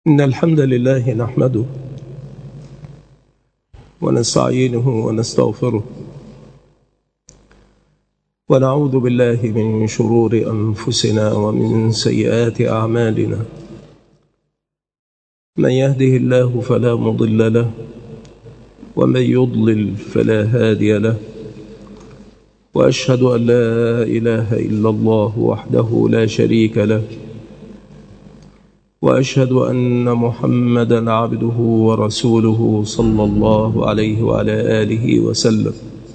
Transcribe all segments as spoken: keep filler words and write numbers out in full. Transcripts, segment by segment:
إن الحمد لله نحمده ونستعينه ونستغفره ونعوذ بالله من شرور أنفسنا ومن سيئات أعمالنا. من يهده الله فلا مضل له ومن يضلل فلا هادي له، وأشهد أن لا إله إلا الله وحده لا شريك له، وأشهد أن محمدًا عبده ورسوله صلى الله عليه وعلى آله وسلم.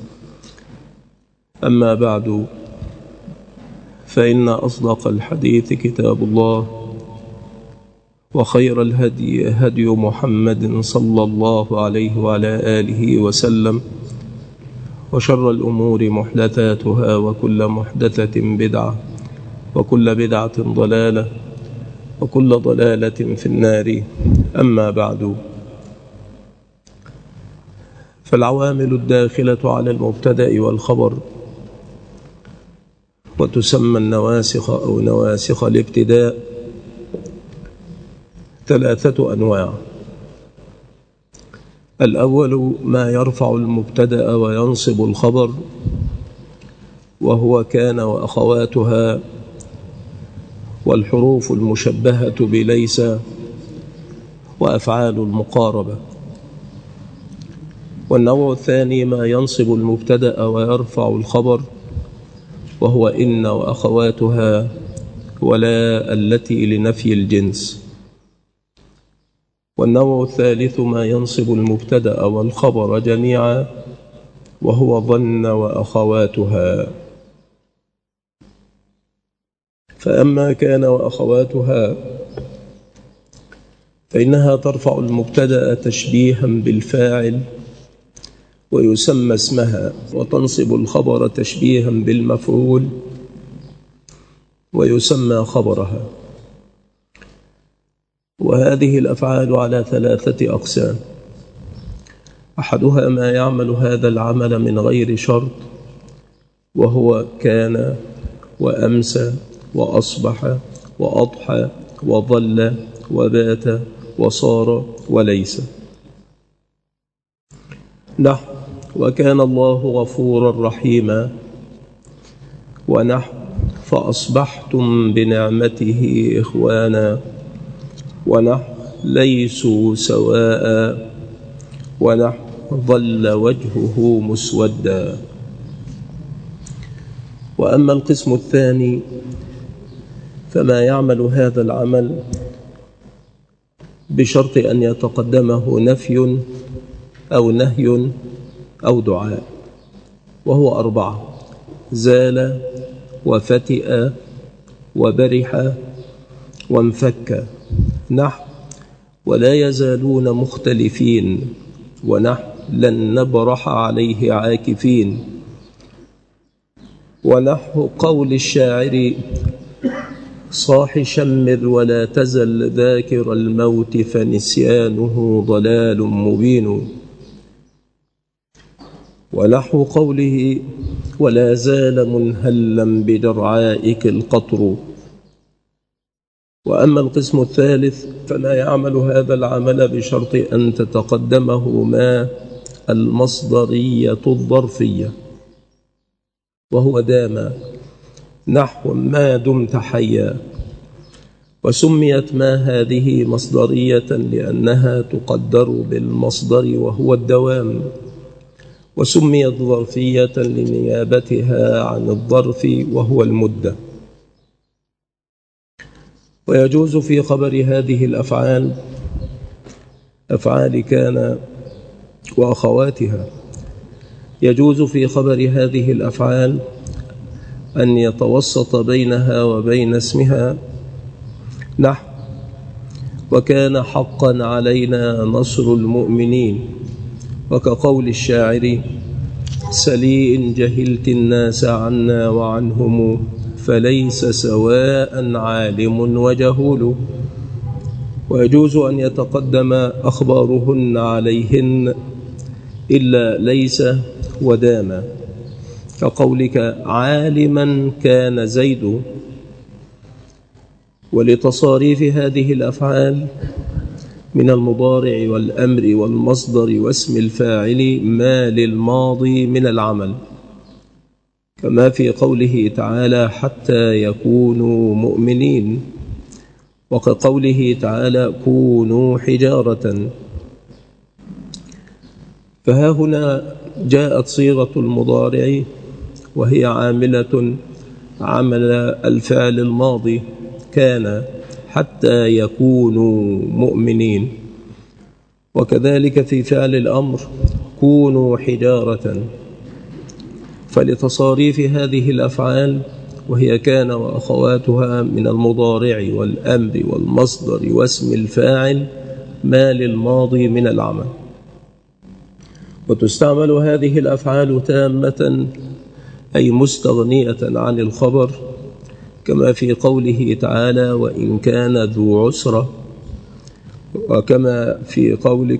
أما بعد، فإن أصدق الحديث كتاب الله، وخير الهدي هدي محمد صلى الله عليه وعلى آله وسلم، وشر الأمور محدثاتها، وكل محدثة بدعة، وكل بدعة ضلالة، وكل ضلالة في النار. أما بعد، فالعوامل الداخلة على المبتدأ والخبر، وتسمى النواسخ أو نواسخ الابتداء، ثلاثة أنواع. الأول ما يرفع المبتدأ وينصب الخبر، وهو كان وأخواتها والحروف المشبهة بليس وأفعال المقاربة. والنوع الثاني ما ينصب المبتدأ ويرفع الخبر، وهو إن وأخواتها ولا التي لنفي الجنس. والنوع الثالث ما ينصب المبتدأ والخبر جميعا، وهو ظن وأخواتها. فأما كان وأخواتها فإنها ترفع المبتدأ تشبيها بالفاعل ويسمى اسمها، وتنصب الخبر تشبيها بالمفعول ويسمى خبرها. وهذه الأفعال على ثلاثة أقسام: أحدها ما يعمل هذا العمل من غير شرط، وهو كان وأمسى وأصبح وأضحى وظل وبات وصار وليس. نحو وكان الله غفورا رحيما، ونحو فأصبحتم بنعمته إخوانا، ونحو ليسوا سواء، ونحو ظل وجهه مسودا. وأما القسم الثاني فما يعمل هذا العمل بشرط أن يتقدمه نفي أو نهي أو دعاء، وهو أربعة: زال وفتئ وبرح وانفك. نحو ولا يزالون مختلفين، ونحو لن نبرح عليه عاكفين. ونحو قول الشاعر صاح شمر ولا تزل ذاكر الموت فنسيانه ضلال مبين. ونحو قوله ولا زال منهلا بدرعائك القطر. وأما القسم الثالث فما يعمل هذا العمل بشرط أن تتقدمه ما المصدرية الظرفية، وهو دام. نحو ما دمت حيا. وسميت ما هذه مصدرية لأنها تقدر بالمصدر وهو الدوام، وسميت ظرفية لنيابتها عن الظرف وهو المدة. ويجوز في خبر هذه الأفعال أفعال كان وأخواتها يجوز في خبر هذه الأفعال أن يتوسط بينها وبين اسمها. نحو وكان حقا علينا نصر المؤمنين، وكقول الشاعر سلي إن جهلت الناس عنا وعنهم، فليس سواء عالم وجهول. ويجوز أن يتقدم أخبارهن عليهن إلا ليس ودام، كقولك عالما كان زيد. ولتصاريف هذه الأفعال من المضارع والأمر والمصدر واسم الفاعل ما للماضي من العمل، كما في قوله تعالى حتى يكونوا مؤمنين، وكقوله تعالى كونوا حجارة. فها هنا جاءت صيغة المضارع وهي عاملة عمل الفعل الماضي كان حتى يكونوا مؤمنين، وكذلك في فعل الأمر كونوا حجارة. فلتصاريف هذه الأفعال وهي كان وأخواتها من المضارع والأمر والمصدر واسم الفاعل ما للماضي من العمل، وتستعمل هذه الأفعال تامة أي مستغنية عن الخبر، كما في قوله تعالى وإن كان ذو عسرة، وكما في قولك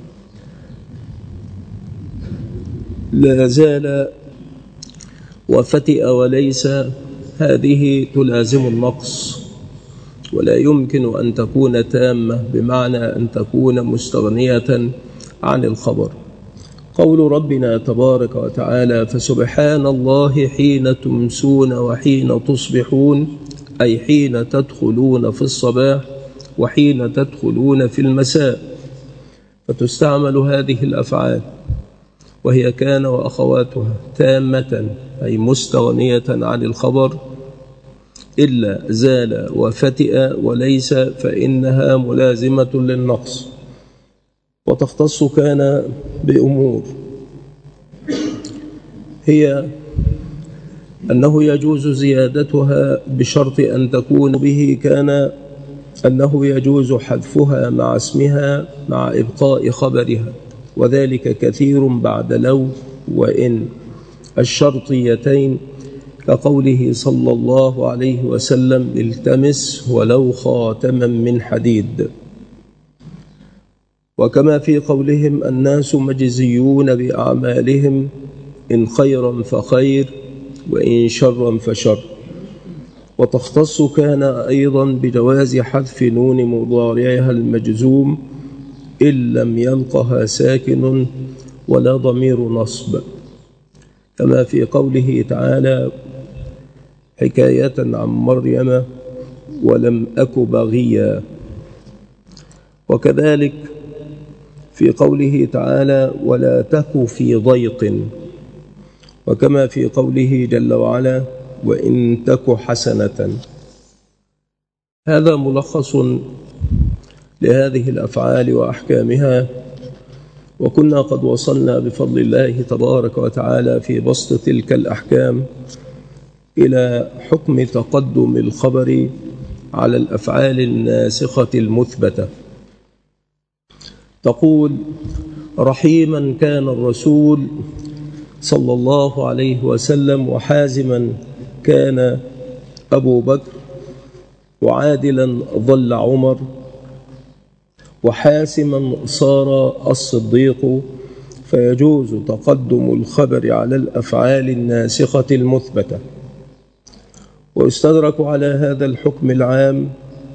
لا زال وفتئ وليس، هذه تلازم النقص ولا يمكن أن تكون تامة بمعنى أن تكون مستغنية عن الخبر. قول ربنا تبارك وتعالى فسبحان الله حين تمسون وحين تصبحون، أي حين تدخلون في الصباح وحين تدخلون في المساء. فتستعمل هذه الأفعال وهي كان وأخواتها تامة أي مستغنية عن الخبر، إلا زال وفتئ وليس فإنها ملازمة للنقص، وتختص كان بأمور، هي أنه يجوز زيادتها بشرط أن تكون به كان، أنه يجوز حذفها مع اسمها مع إبقاء خبرها، وذلك كثير بعد لو وإن الشرطيتين، كقوله صلى الله عليه وسلم التمس ولو خاتما من حديد، وكما في قولهم الناس مجزيون بأعمالهم إن خيرا فخير وإن شرا فشر. وتختص كان أيضا بجواز حذف نون مضارعها المجزوم إن لم يلقها ساكن ولا ضمير نصب، كما في قوله تعالى حكاية عن مريم ولم أك بغيا، وكذلك في قوله تعالى ولا تك في ضيق، وكما في قوله جل وعلا وإن تك حسنة. هذا ملخص لهذه الأفعال وأحكامها، وكنا قد وصلنا بفضل الله تبارك وتعالى في بسط تلك الأحكام إلى حكم تقدم الخبر على الأفعال الناسخة المثبتة. تقول رحيما كان الرسول صلى الله عليه وسلم، وحازما كان أبو بكر، وعادلا ظل عمر، وحاسما صار الصديق. فيجوز تقدم الخبر على الأفعال الناسخة المثبتة. ويستدرك على هذا الحكم العام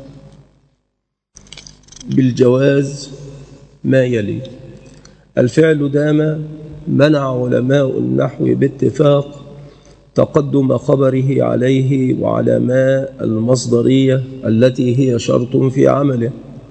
بالجواز ما يلي: الفعل دام منع علماء النحو باتفاق تقدم خبره عليه وعلى ما المصدرية التي هي شرط في عمله،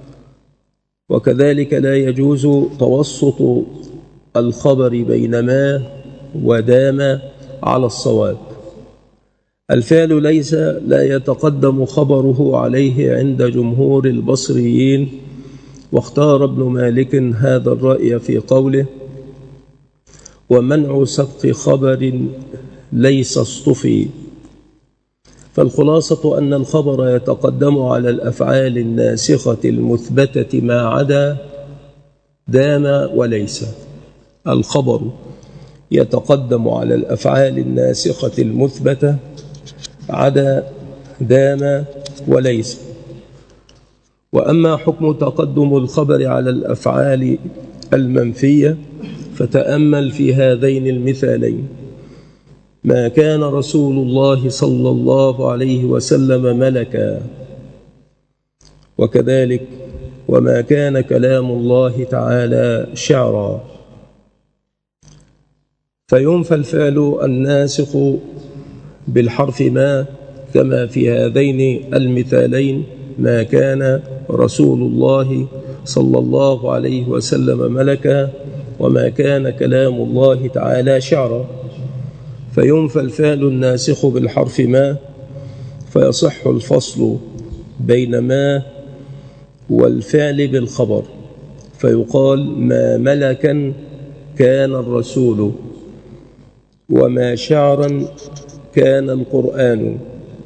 وكذلك لا يجوز توسط الخبر بين ما ودام على الصواب. الفعل ليس لا يتقدم خبره عليه عند جمهور البصريين، واختار ابن مالك هذا الرأي في قوله ومنع سبق خبر ليس اصطفي. فالخلاصة أن الخبر يتقدم على الأفعال الناسخة المثبتة ما عدا دام وليس. الخبر يتقدم على الأفعال الناسخة المثبتة عدا دام وليس. وأما حكم تقدم الخبر على الأفعال المنفية فتأمل في هذين المثالين: ما كان رسول الله صلى الله عليه وسلم ملكا، وكذلك وما كان كلام الله تعالى شعرا. فينفى الفعل الناسخ بالحرف ما كما في هذين المثالين: ما كان رسول الله صلى الله عليه وسلم ملكا، وما كان كلام الله تعالى شعرا. فينفى الفعل الناسخ بالحرف ما، فيصح الفصل بين ما والفعل بالخبر، فيقال: ما ملكا كان الرسول، وما شعرا كان القرآن.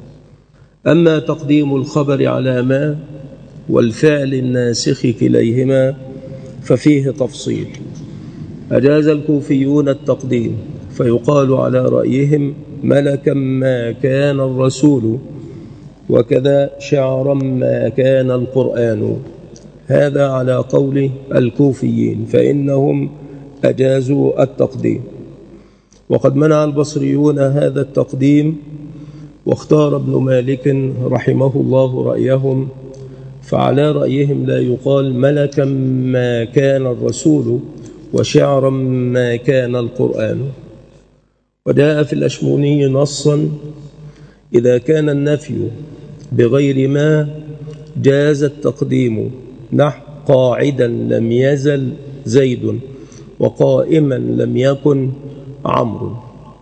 أما تقديم الخبر على ما والفعل الناسخ كليهما ففيه تفصيل. أجاز الكوفيون التقديم، فيقال على رأيهم: ملكا ما كان الرسول، وكذا شعرا ما كان القرآن. هذا على قول الكوفيين، فإنهم أجازوا التقديم. وقد منع البصريون هذا التقديم، واختار ابن مالك رحمه الله رأيهم، فعلى رأيهم لا يقال ملكا ما كان الرسول وشعرا ما كان القرآن. وجاء في الأشموني نصا: إذا كان النفي بغير ما جاز التقديم، نحو: قاعدا لم يزل زيد، وقائما لم يكن عمرو.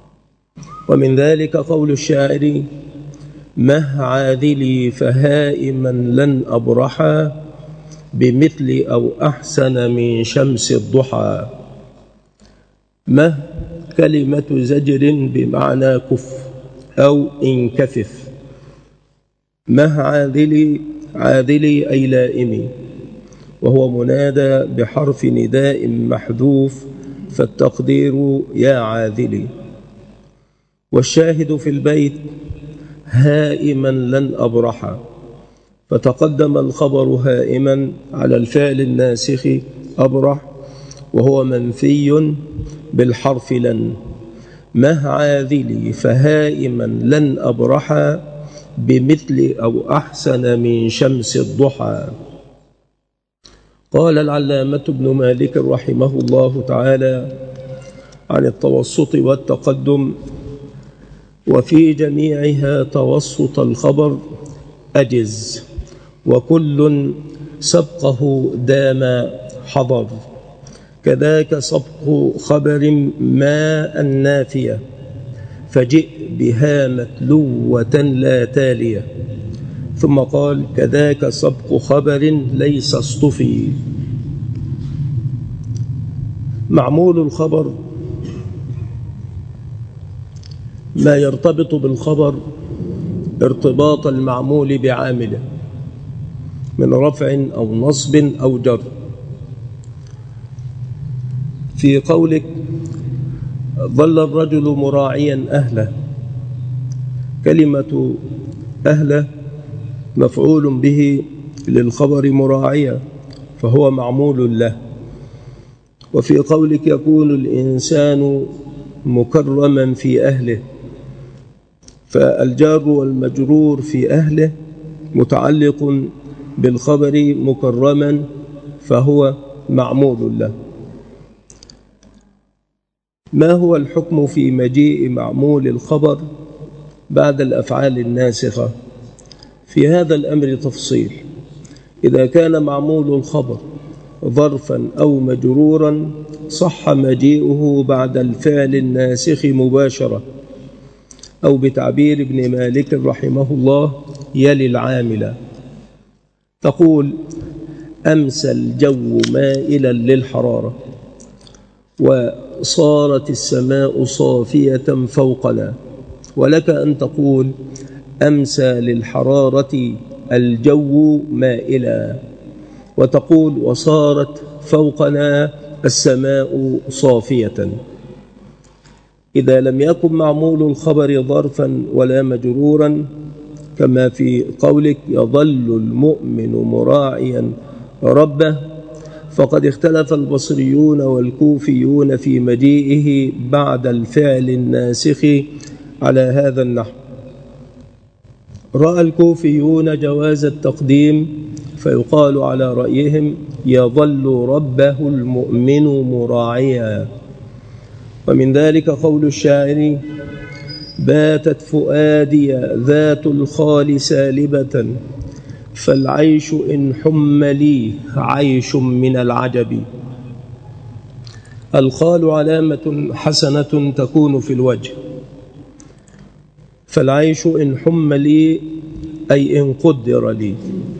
ومن ذلك قول الشاعر: مه عاذلي فهائما لن أبرحا، بمثل أو أحسن من شمس الضحى. مه كلمة زجر بمعنى كف أو انكفف. مه عاذلي، عاذلي أي لائمي، وهو منادى بحرف نداء محذوف، فالتقدير يا عاذلي. والشاهد في البيت: هائما لن أبرح، فتقدم الخبر هائما على الفعل الناسخ أبرح، وهو منفي بالحرف لن. مه عاذلي فهائما لن أبرح، بمثل أو أحسن من شمس الضحى. قال العلامة ابن مالك رحمه الله تعالى عن التوسط والتقدم: وفي جميعها توسط الخبر أجز، وكل سبقه دام حضر. كذاك سبق خبر ما النافية، فجئ بها متلوة لا تالية. ثم قال: كذاك سبق خبر ليس اصطفي. معمول الخبر ما يرتبط بالخبر ارتباط المعمول بعامله من رفع أو نصب أو جر. في قولك: ظل الرجل مراعيا أهله، كلمة أهله مفعول به للخبر مراعيا، فهو معمول له. وفي قولك: يكون الإنسان مكرما في أهله، فالجار والمجرور في أهله متعلق بالخبر مكرما، فهو معمول له. ما هو الحكم في مجيء معمول الخبر بعد الأفعال الناسخة؟ في هذا الأمر تفصيل. إذا كان معمول الخبر ظرفا أو مجرورا صح مجيئه بعد الفعل الناسخ مباشرة، أو بتعبير ابن مالك رحمه الله: يلي العامل. تقول: أمسى الجو مائلا للحرارة، وصارت السماء صافية فوقنا. ولك أن تقول: أمسى للحرارة الجو مائلا، وتقول: وصارت فوقنا السماء صافية. إذا لم يكن معمول الخبر ظرفا ولا مجرورا، كما في قولك: يظل المؤمن مراعيا ربه، فقد اختلف البصريون والكوفيون في مجيئه بعد الفعل الناسخ على هذا النحو. رأى الكوفيون جواز التقديم فيقال على رأيهم يظل ربه المؤمن مراعيا. ومن ذلك قول الشاعر: باتت فؤادي ذات الخال سالبة، فالعيش إن حم لي عيش من العجب. الخال علامة حسنة تكون في الوجه، فالعيش إن حم لي أي إن قدر لي.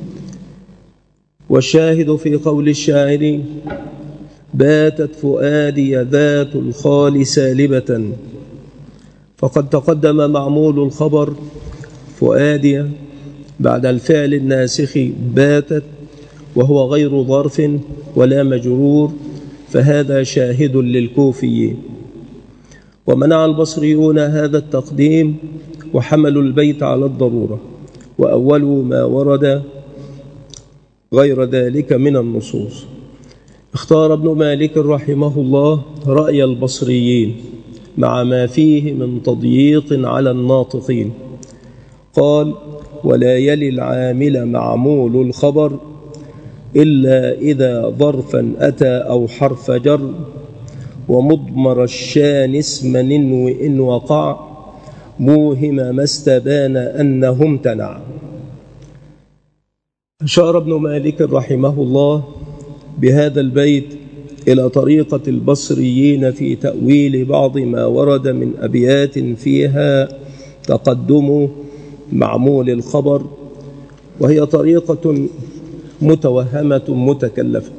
والشاهد في قول الشاعر: باتت فؤادي ذات الخال سالبة، فقد تقدم معمول الخبر فؤادي بعد الفعل الناسخ باتت، وهو غير ظرف ولا مجرور، فهذا شاهد للكوفيين. ومنع البصريون هذا التقديم وحملوا البيت على الضرورة، وأولوا ما ورد غير ذلك من النصوص. اختار ابن مالك رحمه الله رأي البصريين مع ما فيه من تضييق على الناطقين. قال: ولا يلي العامل معمول الخبر إلا إذا ظرفا أتى أو حرف جر، ومضمر الشان اسم ننو إن وقع، موهم ما استبان أنه امتنع. أشار ابن مالك رحمه الله بهذا البيت إلى طريقة البصريين في تأويل بعض ما ورد من أبيات فيها تقدم معمول الخبر، وهي طريقة متوهمة متكلفة.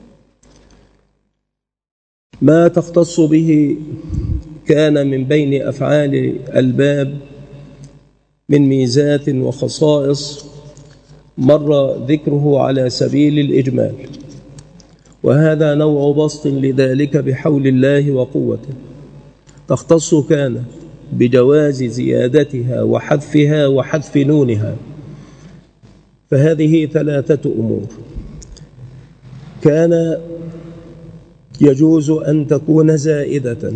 ما تختص به كان من بين أفعال الباب من ميزات وخصائص مر ذكره على سبيل الإجمال، وهذا نوع بسط لذلك بحول الله وقوته. تختص كان بجواز زيادتها وحذفها وحذف نونها، فهذه ثلاثة أمور. كان يجوز أن تكون زائدة،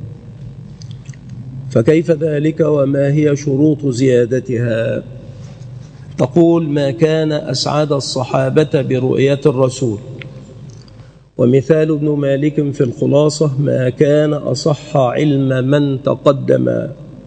فكيف ذلك وما هي شروط زيادتها؟ تقول: ما كان أسعد الصحابة برؤية الرسول. ومثال ابن مالك في الخلاصة: ما كان أصح علم من تقدم.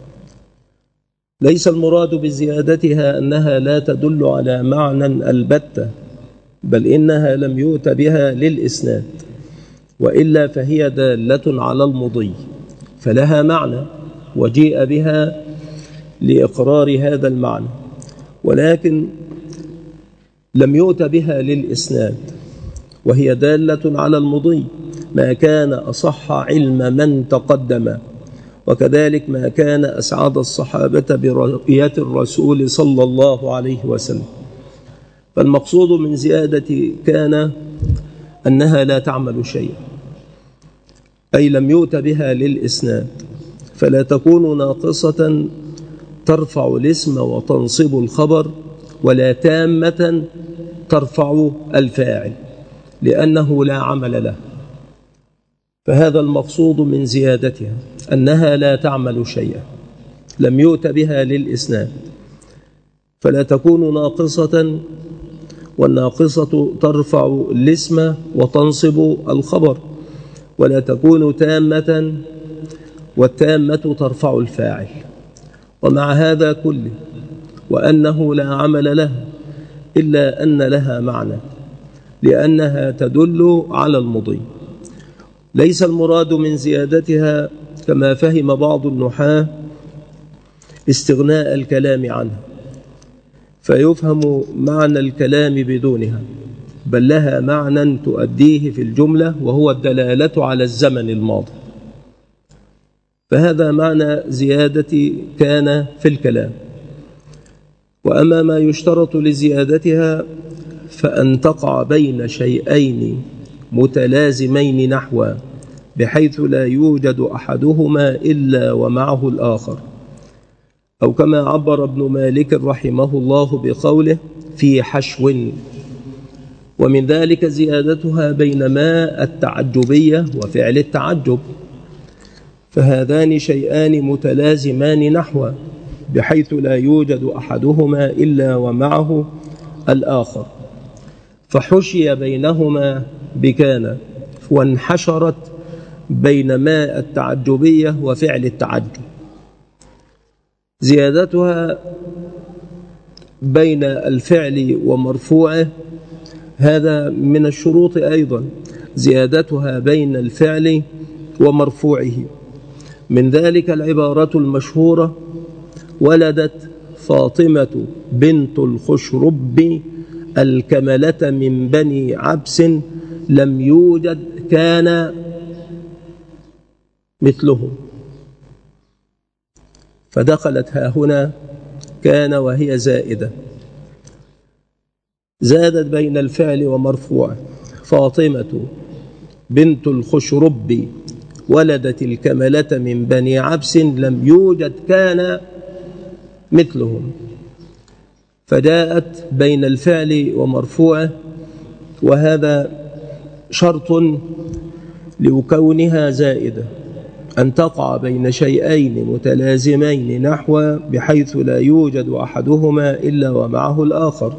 ليس المراد بزيادتها أنها لا تدل على معنى البتة، بل إنها لم يؤت بها للإسناد، وإلا فهي دالة على المضي، فلها معنى وجيء بها لإقرار هذا المعنى، ولكن لم يؤت بها للإسناد، وهي دالة على المضي. ما كان أصح علم من تقدم، وكذلك ما كان أسعد الصحابة برؤية الرسول صلى الله عليه وسلم. فالمقصود من زيادة كان أنها لا تعمل شيئا، أي لم يؤت بها للإسناد، فلا تكون ناقصة ترفع الاسم وتنصب الخبر، ولا تامة ترفع الفاعل، لأنه لا عمل له. فهذا المقصود من زيادتها، أنها لا تعمل شيئا، لم يؤت بها للإسناد، فلا تكون ناقصة، والناقصة ترفع الاسم وتنصب الخبر، ولا تكون تامة، والتامة ترفع الفاعل. ومع هذا كله وأنه لا عمل لها، إلا أن لها معنى، لأنها تدل على المضي. ليس المراد من زيادتها كما فهم بعض النحاة استغناء الكلام عنها، فيفهم معنى الكلام بدونها، بل لها معنى تؤديه في الجملة، وهو الدلالة على الزمن الماضي. فهذا معنى زيادة كان في الكلام. وأما ما يشترط لزيادتها فأن تقع بين شيئين متلازمين نحوا، بحيث لا يوجد أحدهما إلا ومعه الآخر، أو كما عبر ابن مالك رحمه الله بقوله: في حشو. ومن ذلك زيادتها بين ما التعجبية وفعل التعجب، فهذان شيئان متلازمان نحوا، بحيث لا يوجد أحدهما إلا ومعه الآخر. فحشي بينهما بكان، وانحشرت بين ما التعجبية وفعل التعجب. زيادتها بين الفعل ومرفوعه هذا من الشروط أيضا، زيادتها بين الفعل ومرفوعه. من ذلك العبارة المشهورة: ولدت فاطمة بنت الخشرب الكملة من بني عبس لم يوجد كان مثلهم. فدخلت ها هنا كان وهي زائدة، زادت بين الفعل ومرفوع. فاطمة بنت الخشرب ولدت الكملة من بني عبس لم يوجد كان مثلهم، فجاءت بين الفعل ومرفوعه، وهذا شرط لكونها زائدة، أن تقع بين شيئين متلازمين نحو بحيث لا يوجد أحدهما إلا ومعه الآخر.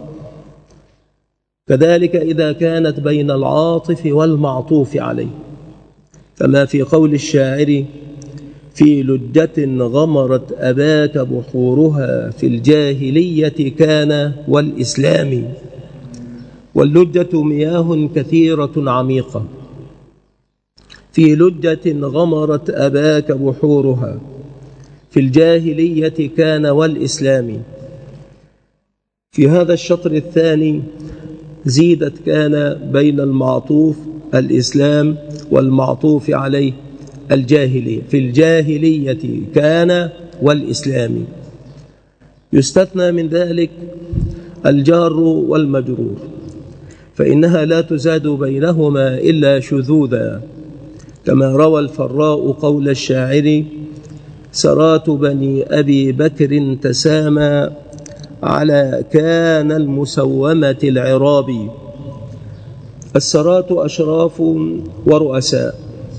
كذلك إذا كانت بين العاطف والمعطوف عليه، كما في قول الشاعر: في لجة غمرت أباك بحورها في الجاهلية كان والإسلام. واللجة مياه كثيرة عميقة. في لجة غمرت أباك بحورها في الجاهلية كان والإسلام. في هذا الشطر الثاني زيدت كان بين المعطوف الإسلام والمعطوف عليه الجاهلية، في الجاهلية كان والإسلام. يستثنى من ذلك الجار والمجرور، فإنها لا تزاد بينهما إلا شذوذا، كما روى الفراء قول الشاعر: سرات بني أبي بكر تسامى على كان المسومة العراب. السرات أشراف ورؤساء.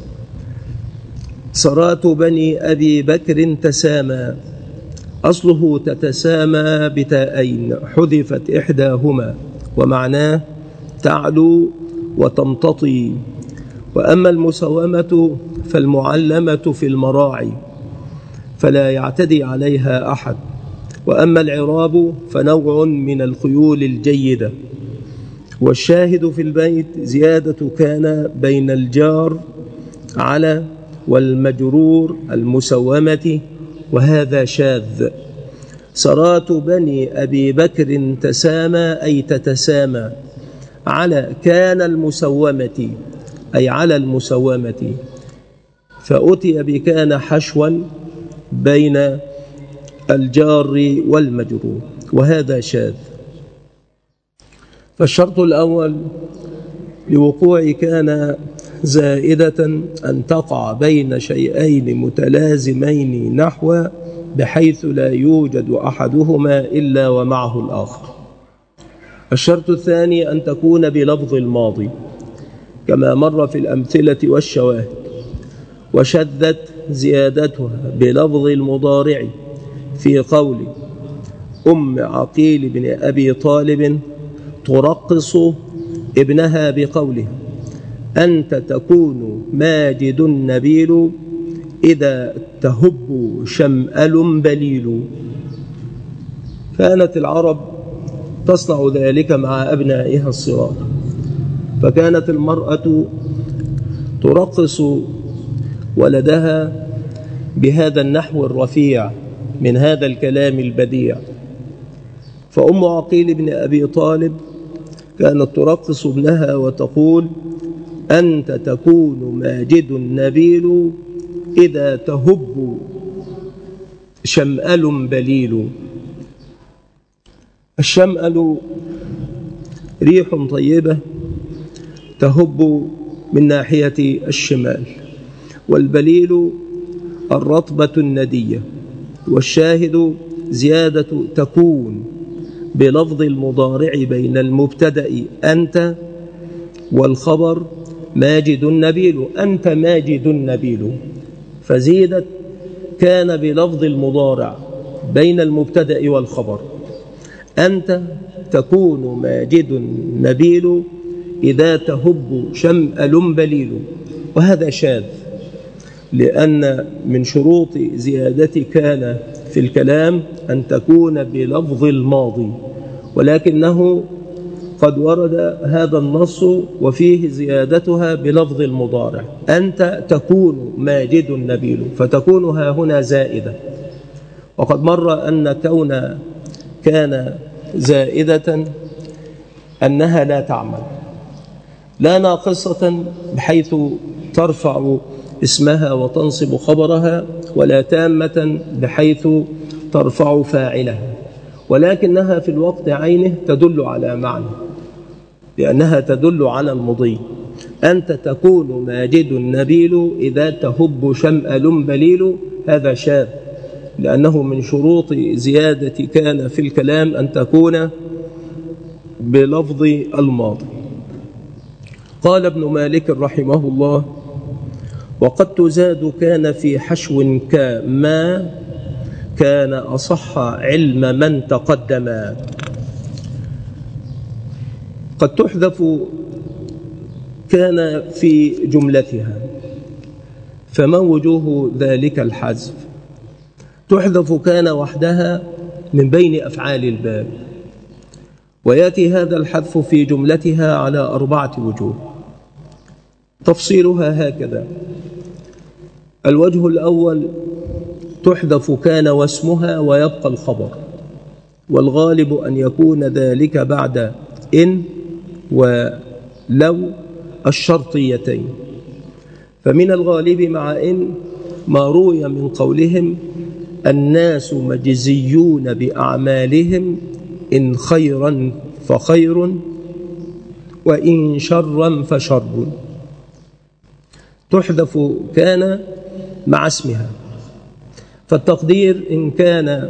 سرات بني أبي بكر تسامى، أصله تتسامى بتاءين حذفت إحداهما، ومعناه تعلو وتمتطي. وأما المسومة فالمعلمة في المراعي فلا يعتدي عليها أحد. وأما العراب فنوع من الخيول الجيدة. والشاهد في البيت زيادة كان بين الجار على والمجرور المسومة، وهذا شاذ. سرات بني أبي بكر تسامى أي تتسامى على كان المسومة أي على المسومة، فأتي بكان حشوا بين الجار والمجرور، وهذا شاذ. فالشرط الأول لوقوع كان زائدة أن تقع بين شيئين متلازمين نحو بحيث لا يوجد أحدهما إلا ومعه الآخر. الشرط الثاني أن تكون بلفظ الماضي كما مر في الأمثلة والشواهد. وشذت زيادتها بلفظ المضارع في قول أم عقيل بن أبي طالب ترقص ابنها بقولها: أنت تكون ماجد نبيل إذا تهب شمأل بليل. كانت العرب تصنع ذلك مع أبنائها الصغار، فكانت المرأة ترقص ولدها بهذا النحو الرفيع من هذا الكلام البديع. فأم عقيل بن أبي طالب كانت ترقص ابنها وتقول: أنت تكون ماجد نبيل إذا تهب شمأل بليل. الشمأل ريح طيبة تهب من ناحية الشمال، والبليل الرطبة الندية. والشاهد زيادة تكون بلفظ المضارع بين المبتدأ أنت والخبر ماجد نبيل، أنت ماجد نبيل، فزيدت كان بلفظ المضارع بين المبتدأ والخبر. أنت تكون ماجد نبيل إذا تهب شمأل بليل. وهذا شاذ، لأن من شروط زيادة كان في الكلام أن تكون بلفظ الماضي، ولكنه قد ورد هذا النص وفيه زيادتها بلفظ المضارع: أنت تكون ماجد نبيل، فتكون ها هنا زائدة. وقد مر أن كون كان زائدة أنها لا تعمل، لا ناقصة بحيث ترفع اسمها وتنصب خبرها، ولا تامة بحيث ترفع فاعلها، ولكنها في الوقت عينه تدل على معنى، لأنها تدل على المضي. أنت تكون ماجد نبيل إذا تهب شمأل بليل. هذا شاذ، لأنه من شروط زيادة كان في الكلام أن تكون بلفظ الماضي. قال ابن مالك رحمه الله: وقد تزاد كان في حشو كما كان أصح علم من تقدما. قد تحذف كان في جملتها، فما وجوه ذلك الحذف؟ تحذف كان وحدها من بين أفعال الباب، ويأتي هذا الحذف في جملتها على أربعة وجوه. تفصيلها هكذا: الوجه الأول تحذف كان واسمها ويبقى الخبر، والغالب أن يكون ذلك بعد إن ولو الشرطيتين. فمن الغالب مع إن ما روي من قولهم: الناس مجزيون بأعمالهم، إن خيرا فخير وإن شرا فشر. تحذف كان مع اسمها، فالتقدير: إن كان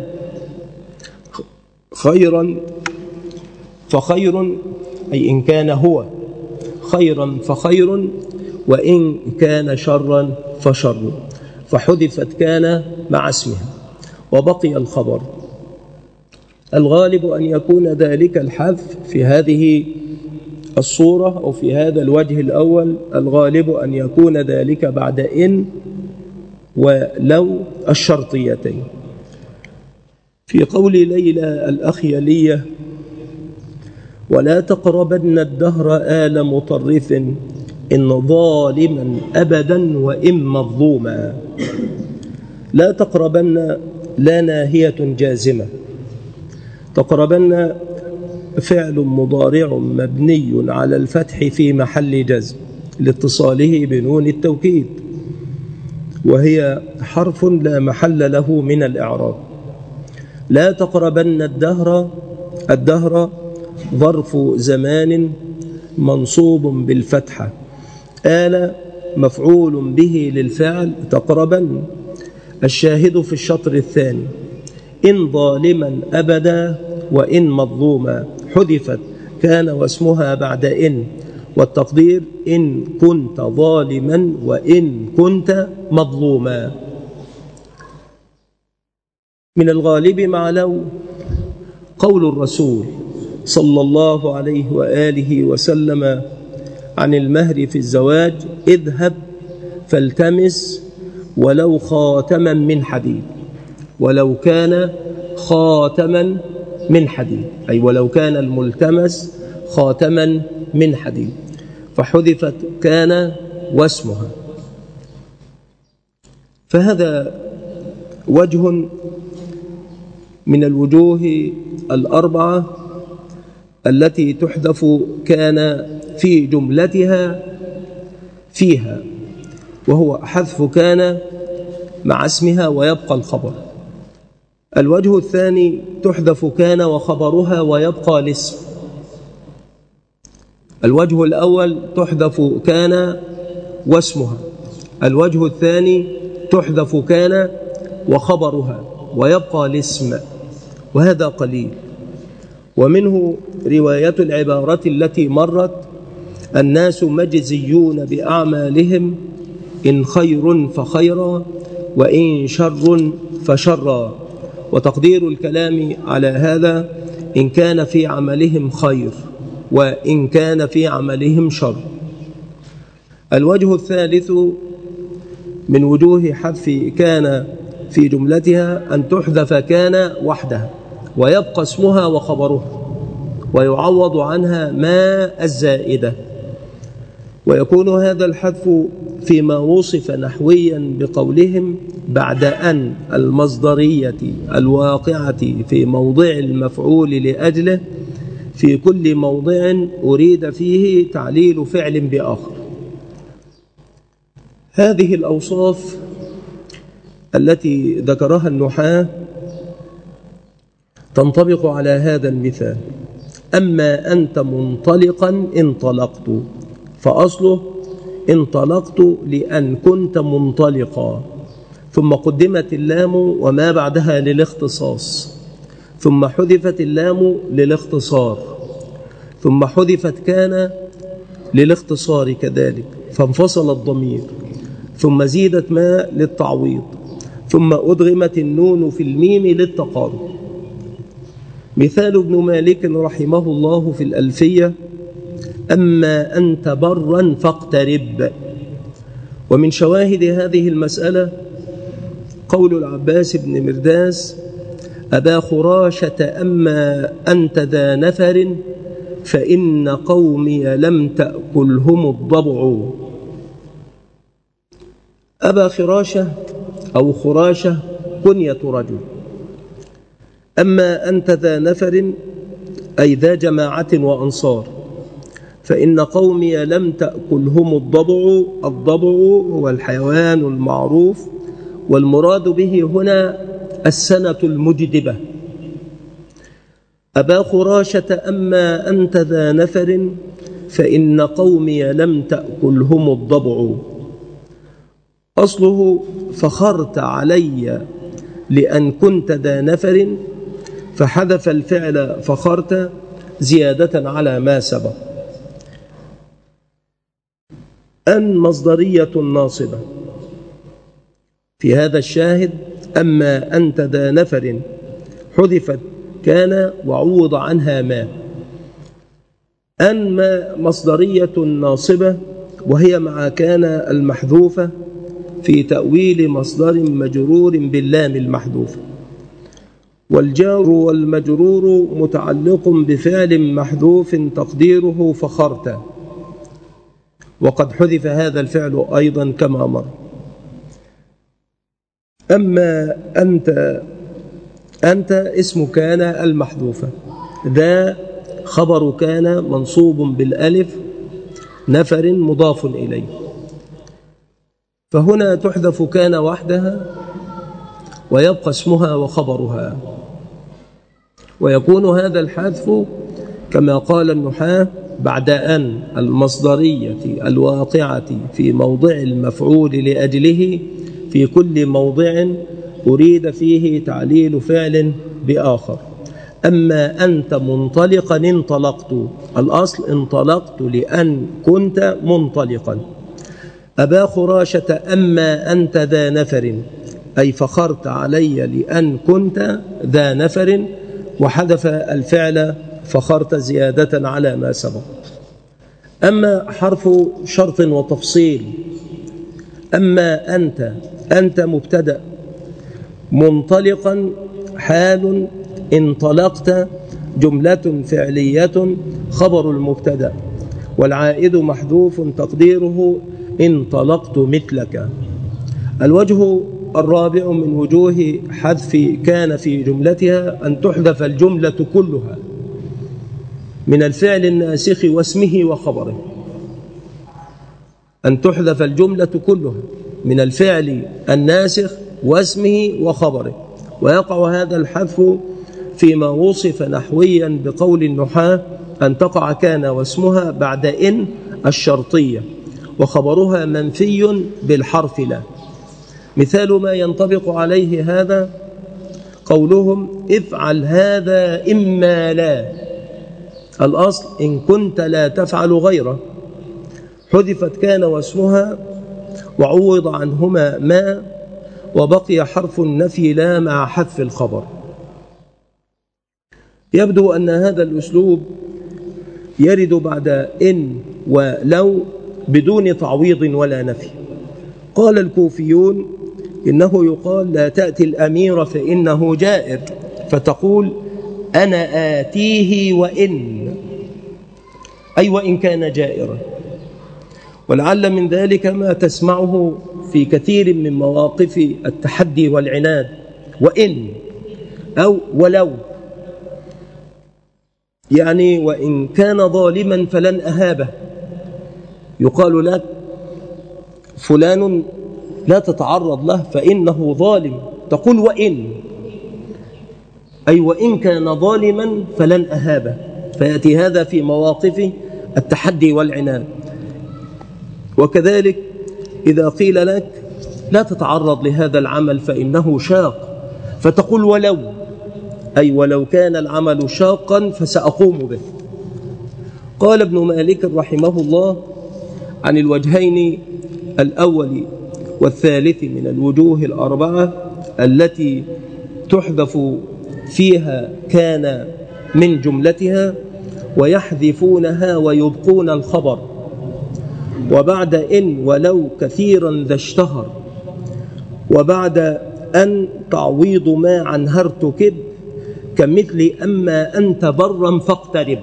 خيرا فخير، أي إن كان هو خيرا فخير، وإن كان شرا فشر. فحذفت كان مع اسمها وبقي الخبر. الغالب أن يكون ذلك الحذف في هذه الصورة أو في هذا الوجه الأول، الغالب أن يكون ذلك بعد إن ولو الشرطيتين. في قول ليلى الأخيلية: ولا تقربن الدهر آل مطرف، إن ظالما أبدا وإن مظلوما. لا تقربن لا ناهية جازمة، تقربن فعل مضارع مبني على الفتح في محل جزم لاتصاله بنون التوكيد، وهي حرف لا محل له من الإعراب. لا تقربن الدهر، الدهر ظرف زمان منصوب بالفتحة، آل مفعول به للفعل تقربن. الشاهد في الشطر الثاني: إن ظالما أبدا وإن مظلوما. حذفت كان واسمها بعد إن، والتقدير: إن كنت ظالما وإن كنت مظلوما. من الغالب مع لو قول الرسول صلى الله عليه وآله وسلم عن المهر في الزواج: اذهب فالتمس ولو خاتما من حديد. ولو كان خاتما من حديد، أي ولو كان الملتمس خاتما من حديد. فحذفت كان واسمها. فهذا وجه من الوجوه الأربعة التي تحذف كان في جملتها فيها، وهو حذف كان مع اسمها ويبقى الخبر. الوجه الثاني تحذف كان وخبرها ويبقى الاسم. الوجه الأول تحذف كان واسمها، الوجه الثاني تحذف كان وخبرها ويبقى الاسم، وهذا قليل. ومنه رواية العبارة التي مرت: الناس مجزيون بأعمالهم، إن خير فخيرا وإن شر فشرا. وتقدير الكلام على هذا: إن كان في عملهم خير وإن كان في عملهم شر. الوجه الثالث من وجوه حذف كان في جملتها أن تحذف كان وحدها ويبقى اسمها وخبرها ويعوض عنها ما الزائدة، ويكون هذا الحذف فيما وصف نحويا بقولهم بعد أن المصدرية الواقعة في موضع المفعول لأجله في كل موضع أريد فيه تعليل فعل بآخر. هذه الأوصاف التي ذكرها النحاة تنطبق على هذا المثال: أما أنت منطلقا انطلقت، فأصله انطلقت لأن كنت منطلقا، ثم قدمت اللام وما بعدها للاختصاص، ثم حذفت اللام للاختصار، ثم حذفت كان للاختصار كذلك فانفصل الضمير، ثم زيدت ما للتعويض، ثم أدغمت النون في الميم للتقارب. مثال ابن مالك رحمه الله في الألفية: أما أنت برا فاقترب. ومن شواهد هذه المسألة قول العباس بن مرداس: أبا خراشة أما أنت ذا نفر فإن قومي لم تأكلهم الضبع. أبا خراشة أو خراشة كنية رجل، أما أنت ذا نفر أي ذا جماعة وأنصار، فإن قومي لم تأكلهم الضبع. الضبع هو الحيوان المعروف، والمراد به هنا السنة المجدبة. أبا خراشة أما أنت ذا نفر فإن قومي لم تأكلهم الضبع. أصله فخرت علي لأن كنت ذا نفر، فحذف الفعل فخرت زيادة على ما سبق. أن مصدرية ناصبة في هذا الشاهد: أما أنت ذا نفر حذفت كان وعوض عنها ما. أن ما مصدرية ناصبة وهي مع كان المحذوفة في تأويل مصدر مجرور باللام المحذوفة، والجار والمجرور متعلق بفعل محذوف تقديره فخرت، وقد حذف هذا الفعل أيضا كما مر. أما أنت أنت اسم كان المحذوفة، ذا خبر كان منصوب بالألف، نفر مضاف إليه، فهنا تحذف كان وحدها ويبقى اسمها وخبرها، ويكون هذا الحذف كما قال النحاة بعد أن المصدرية الواقعة في موضع المفعول لأجله في كل موضع أريد فيه تعليل فعل بآخر. أما أنت منطلقا انطلقت، الأصل انطلقت لأن كنت منطلقا. أبا خراشة أما أنت ذا نفر أي فخرت علي لأن كنت ذا نفر، وحذف الفعل فخرت زيادة على ما سبق. أما حرف شرط وتفصيل: أما أنت أنت مبتدأ، منطلقا حال، انطلقت جملة فعلية خبر المبتدأ، والعائد محذوف تقديره انطلقت مثلك. الوجه الرابع من وجوه حذف كان في جملتها أن تحذف الجملة كلها من الفعل الناسخ واسمه وخبره. أن تحذف الجملة كلها من الفعل الناسخ واسمه وخبره، ويقع هذا الحذف فيما وصف نحويا بقول النحاة أن تقع كان واسمها بعد إن الشرطية وخبرها منفي بالحرف لا. مثال ما ينطبق عليه هذا قولهم: افعل هذا إما لا. الأصل إن كنت لا تفعل غيره، حذفت كان واسمها وعوض عنهما ما، وبقي حرف النفي لا مع حذف الخبر. يبدو أن هذا الأسلوب يرد بعد إن ولو بدون تعويض ولا نفي. قال الكوفيون إنه يقال لا تأتي الأمير فإنه جائر، فتقول أنا آتيه وإن، أي وإن كان جائرا. ولعل من ذلك ما تسمعه في كثير من مواقف التحدي والعناد، وإن أو ولو، يعني وإن كان ظالما فلن أهابه. يقال لك فلان لا تتعرض له فإنه ظالم، تقول وإن، أي وإن كان ظالما فلن أهابه. فيأتي هذا في مواقف التحدي والعناد. وكذلك إذا قيل لك لا تتعرض لهذا العمل فإنه شاق، فتقول ولو، أي ولو كان العمل شاقا فسأقوم به. قال ابن مالك رحمه الله عن الوجهين الأول والثالث من الوجوه الأربعة التي تحذف فيها كان من جملتها ويحذفونها ويبقون الخبر، وبعد إن ولو كثيرا ذا اشتهر، وبعد أن تعويض ما عنها ارتكب كمثل أما أنت برا فاقترب.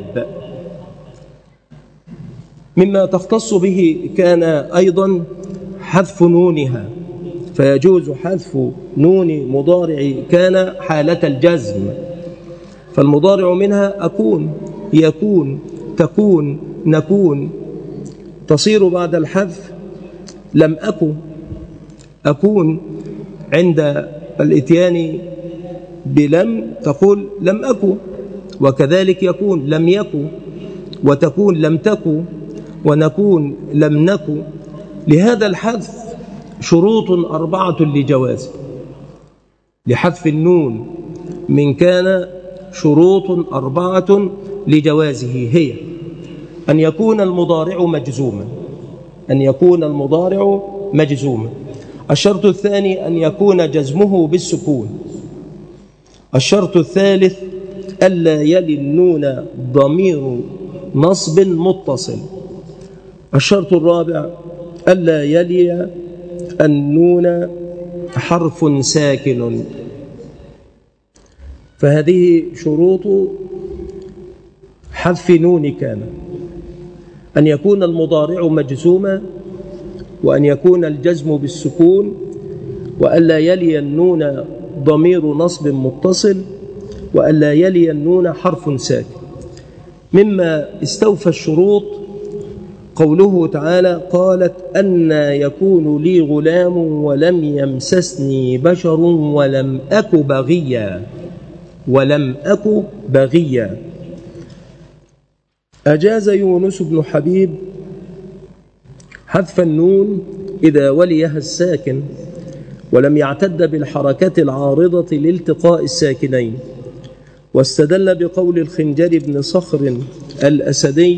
مما تختص به كان أيضا حذف نونها، فيجوز حذف نون مضارع كان حالة الجزم، فالمضارع منها أكون، يكون، تكون، نكون، تصير بعد الحذف لم أكن، أكون عند الإتيان بلم تقول لم أكن، وكذلك يكون لم يكن، وتكون لم تكن، ونكون لم نكن. لهذا الحذف شروط أربعة لجوازه. لحذف النون من كان شروط أربعة لجوازه، هي أن يكون المضارع مجزوما، أن يكون المضارع مجزوما. الشرط الثاني أن يكون جزمه بالسكون. الشرط الثالث ألا يلي النون ضمير نصب متصل. الشرط الرابع ألا يلي النون حرف ساكن. فهذه شروط حذف نون كان: أن يكون المضارع مجزوما، وأن يكون الجزم بالسكون، وألا يلي النون ضمير نصب متصل، وألا يلي النون حرف ساكن. مما استوفى الشروط قوله تعالى: قالت أنى يكون لي غلام ولم يمسسني بشر ولم أك بغيا، ولم أك بغيا. أجاز يونس بن حبيب حذف النون إذا وليها الساكن ولم يعتد بالحركة العارضة لالتقاء الساكنين، واستدل بقول الخنجر بن صخر الأسدي: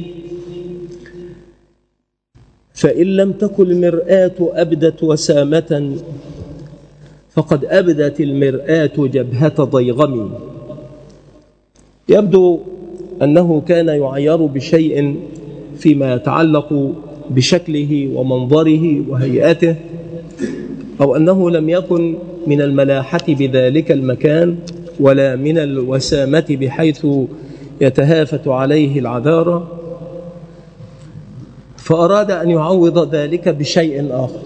فإن لم تكن المرآة أبدت وسامة فقد أبدت المرآة جبهة ضيغم. يبدو أنه كان يعير بشيء فيما يتعلق بشكله ومنظره وهيئته، أو أنه لم يكن من الملاحة بذلك المكان ولا من الوسامة بحيث يتهافت عليه العذارى، فأراد أن يعوض ذلك بشيء آخر،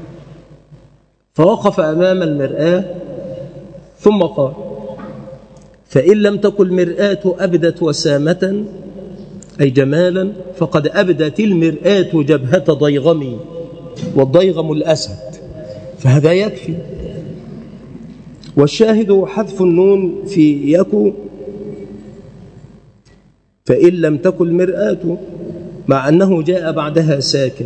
فوقف أمام المرآة ثم قال: فإن لم تكن المرآة أبدت وسامة أي جمالا فقد أبدت المرآة جبهة ضيغم، والضيغم الأسد، فهذا يكفي. والشاهد حذف النون في يكو، فإن لم تكن المرآة، مع أنه جاء بعدها ساكن.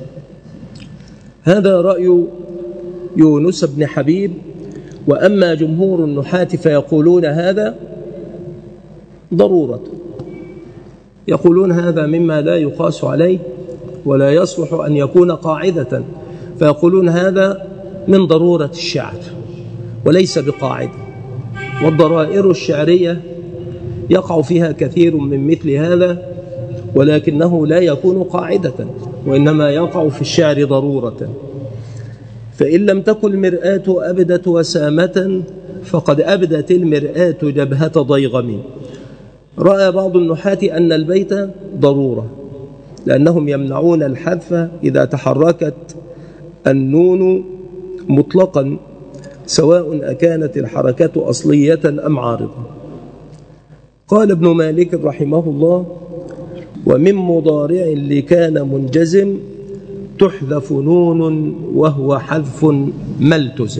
هذا رأي يونس بن حبيب. وأما جمهور النحاة فيقولون هذا ضرورة، يقولون هذا مما لا يقاس عليه ولا يصلح أن يكون قاعدة، فيقولون هذا من ضرورة الشعر وليس بقاعدة. والضرائر الشعرية يقع فيها كثير من مثل هذا، ولكنه لا يكون قاعدة، وإنما يقع في الشعر ضرورة. فإن لم تكن المرآة أبدت وسامة فقد أبدت المرآة جبهة ضيغم. رأى بعض النحاة أن البيت ضرورة، لأنهم يمنعون الحذف إذا تحركت النون مطلقا، سواء أكانت الحركة أصلية أم عارضة. قال ابن مالك رحمه الله: ومن مضارع لكان منجزم تحذف نون وهو حذف ملتزم.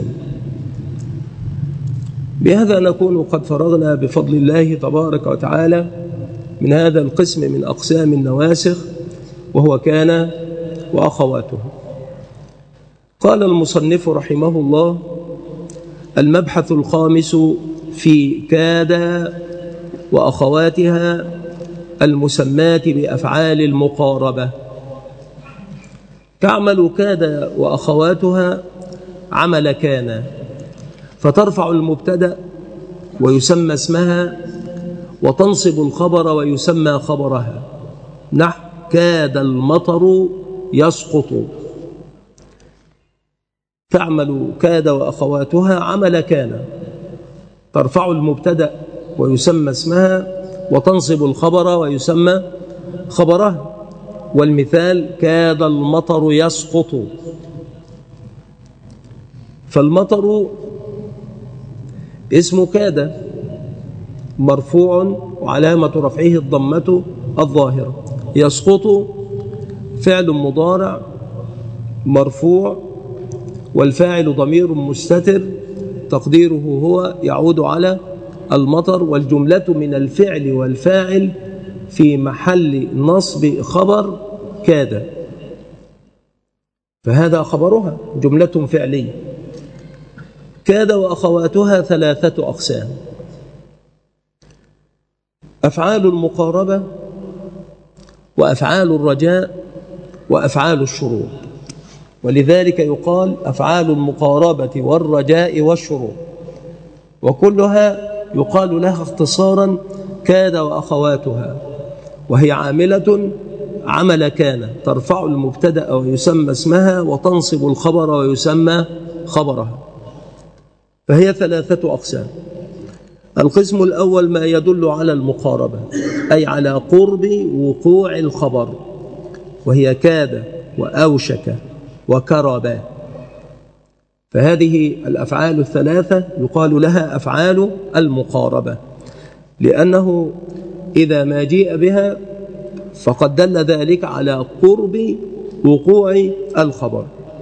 بهذا نكون قد فرغنا بفضل الله تبارك وتعالى من هذا القسم من أقسام النواسخ، وهو كان وأخواته. قال المصنف رحمه الله: المبحث الخامس في كاد وأخواتها المسمات بأفعال المقاربة. تعمل كاد وأخواتها عمل كان، فترفع المبتدأ ويسمى اسمها، وتنصب الخبر ويسمى خبرها. نحو كاد المطر يسقط. تعمل كاد وأخواتها عمل كان، ترفع المبتدأ ويسمى اسمها، وتنصب الخبر ويسمى خبرها. والمثال: كاد المطر يسقط. فالمطر اسم كاد مرفوع وعلامة رفعه الضمة الظاهرة. يسقط فعل مضارع مرفوع، والفاعل ضمير مستتر تقديره هو يعود على المطر، والجملة من الفعل والفاعل في محل نصب خبر كاد، فهذا خبرها جملة فعلية. كاد وأخواتها ثلاثة أقسام: أفعال المقاربة، وأفعال الرجاء، وأفعال الشروط. ولذلك يقال أفعال المقاربة والرجاء والشروط، وكلها يقال لها اختصارا كاد وأخواتها، وهي عاملة عمل كان، ترفع المبتدأ ويسمى اسمها، وتنصب الخبر ويسمى خبرها. فهي ثلاثة أقسام. القسم الأول ما يدل على المقاربة، أي على قرب وقوع الخبر، وهي كاد وأوشك وكربا. فهذه الأفعال الثلاثة يقال لها أفعال المقاربة، لأنه إذا ما جيء بها فقد دل ذلك على قرب وقوع الخبر.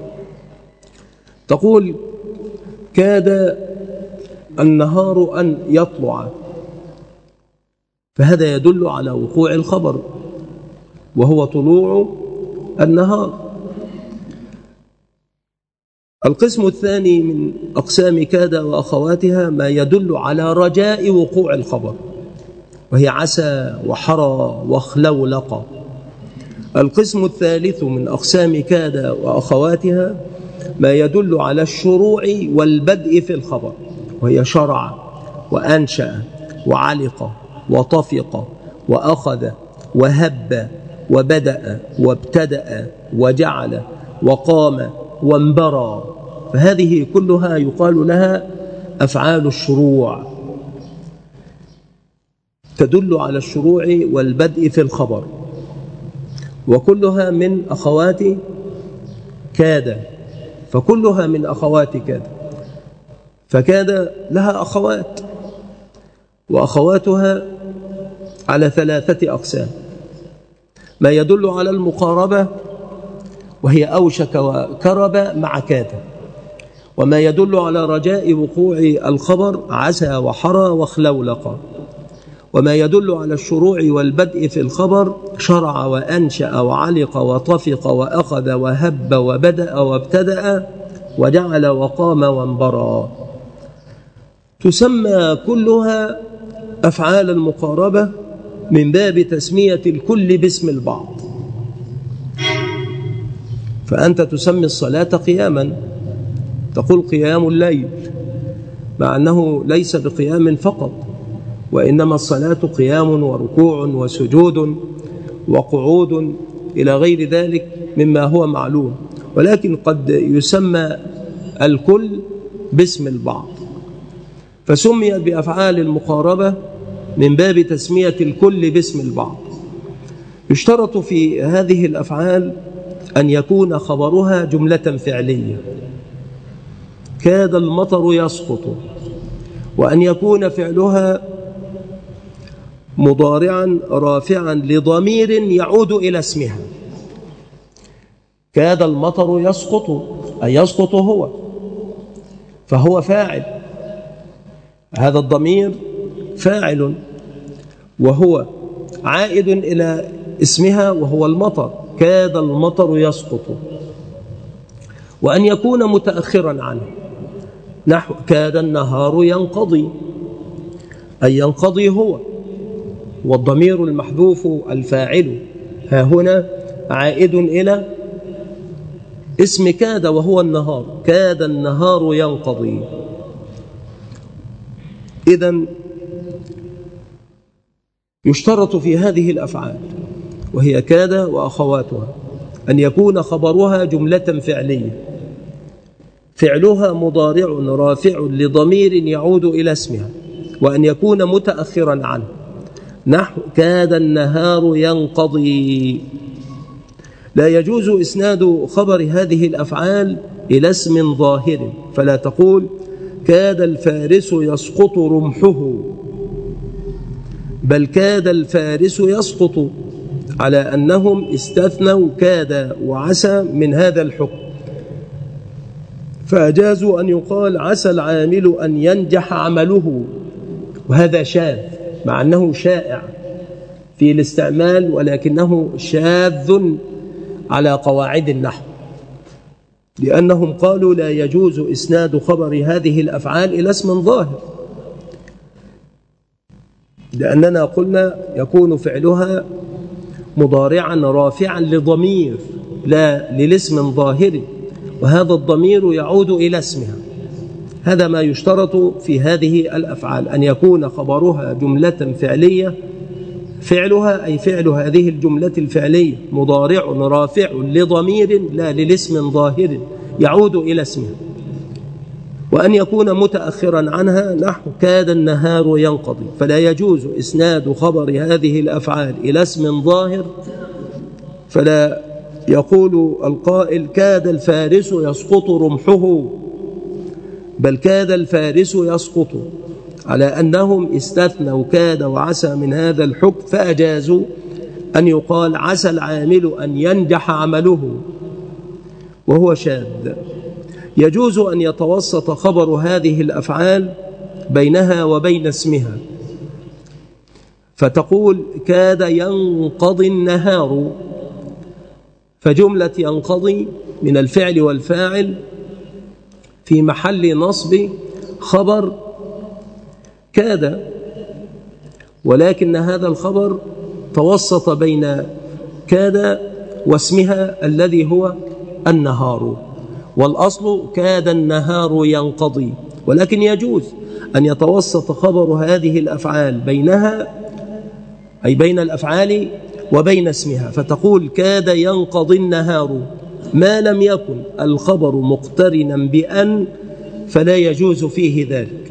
تقول: كاد النهار أن يطلع، فهذا يدل على وقوع الخبر، وهو طلوع النهار. القسم الثاني من أقسام كاد وأخواتها ما يدل على رجاء وقوع الخبر، وهي عسى وحرى وخلولق. القسم الثالث من أقسام كاد وأخواتها ما يدل على الشروع والبدء في الخبر، وهي شرع وأنشأ وعلق وطفق وأخذ وهب وبدأ وابتدأ وجعل وقام وانبرى. فهذه كلها يقال لها أفعال الشروع، تدل على الشروع والبدء في الخبر، وكلها من أخوات كاد، فكلها من أخوات كاد. فكاد لها أخوات، وأخواتها على ثلاثة أقسام: ما يدل على المقاربة، وهي أوشك وكرب مع كاد، وما يدل على رجاء وقوع الخبر عسى وحرى وخلولق، وما يدل على الشروع والبدء في الخبر شرع وأنشأ وعلق وطفق وأخذ وهب وبدأ وابتدأ وجعل وقام وانبرى. تسمى كلها أفعال المقاربة من باب تسمية الكل باسم البعض. فأنت تسمي الصلاة قياما، تقول قيام الليل، مع أنه ليس بقيام فقط، وإنما الصلاة قيام وركوع وسجود وقعود إلى غير ذلك مما هو معلوم، ولكن قد يسمى الكل باسم البعض، فسميت بأفعال المقاربة من باب تسمية الكل باسم البعض. يشترط في هذه الأفعال أن يكون خبرها جملة فعلية، كاد المطر يسقط، وأن يكون فعلها مضارعا رافعا لضمير يعود إلى اسمها. كاد المطر يسقط أي يسقط هو، فهو فاعل، هذا الضمير فاعل وهو عائد إلى اسمها وهو المطر، كاد المطر يسقط. وأن يكون متأخرا عنه، نحو كاد النهار ينقضي أي ينقضي هو، والضمير المحذوف الفاعل ها هنا عائد إلى اسم كاد وهو النهار، كاد النهار ينقضي. إذن يشترط في هذه الأفعال وهي كاد وأخواتها أن يكون خبرها جملة فعلية، فعلها مضارع رافع لضمير يعود إلى اسمها، وأن يكون متأخرا عنه، نحو كاد النهار ينقضي. لا يجوز إسناد خبر هذه الأفعال إلى اسم ظاهر، فلا تقول كاد الفارس يسقط رمحه، بل كاد الفارس يسقط، على أنهم استثنوا كاد وعسى من هذا الحكم، فأجازوا أن يقال عسى العامل أن ينجح عمله، وهذا شاذ مع أنه شائع في الاستعمال، ولكنه شاذ على قواعد النحو، لأنهم قالوا لا يجوز إسناد خبر هذه الأفعال إلى اسم ظاهر، لأننا قلنا يكون فعلها مضارعا رافعا لضمير لا للاسم ظاهر، وهذا الضمير يعود إلى اسمها. هذا ما يشترط في هذه الأفعال، أن يكون خبرها جملة فعلية، فعلها أي فعل هذه الجملة الفعلية مضارع رافع لضمير لا للاسم ظاهر يعود إلى اسمها، وأن يكون متأخرا عنها، نحو كاد النهار ينقضي. فلا يجوز إسناد خبر هذه الأفعال إلى اسم ظاهر، فلا يقول القائل كاد الفارس يسقط رمحه، بل كاد الفارس يسقط، على أنهم استثنوا كاد وعسى من هذا الحكم، فأجازوا أن يقال عسى العامل أن ينجح عمله، وهو شاذ. يجوز أن يتوسط خبر هذه الأفعال بينها وبين اسمها، فتقول كاد ينقضي النهار، فجملة ينقضي من الفعل والفاعل في محل نصب خبر كاد، ولكن هذا الخبر توسط بين كاد واسمها الذي هو النهار، والأصل كاد النهار ينقضي، ولكن يجوز أن يتوسط خبر هذه الأفعال بينها أي بين الأفعال وبين اسمها، فتقول كاد ينقضي النهار، ما لم يكن الخبر مقترنا بأن فلا يجوز فيه ذلك.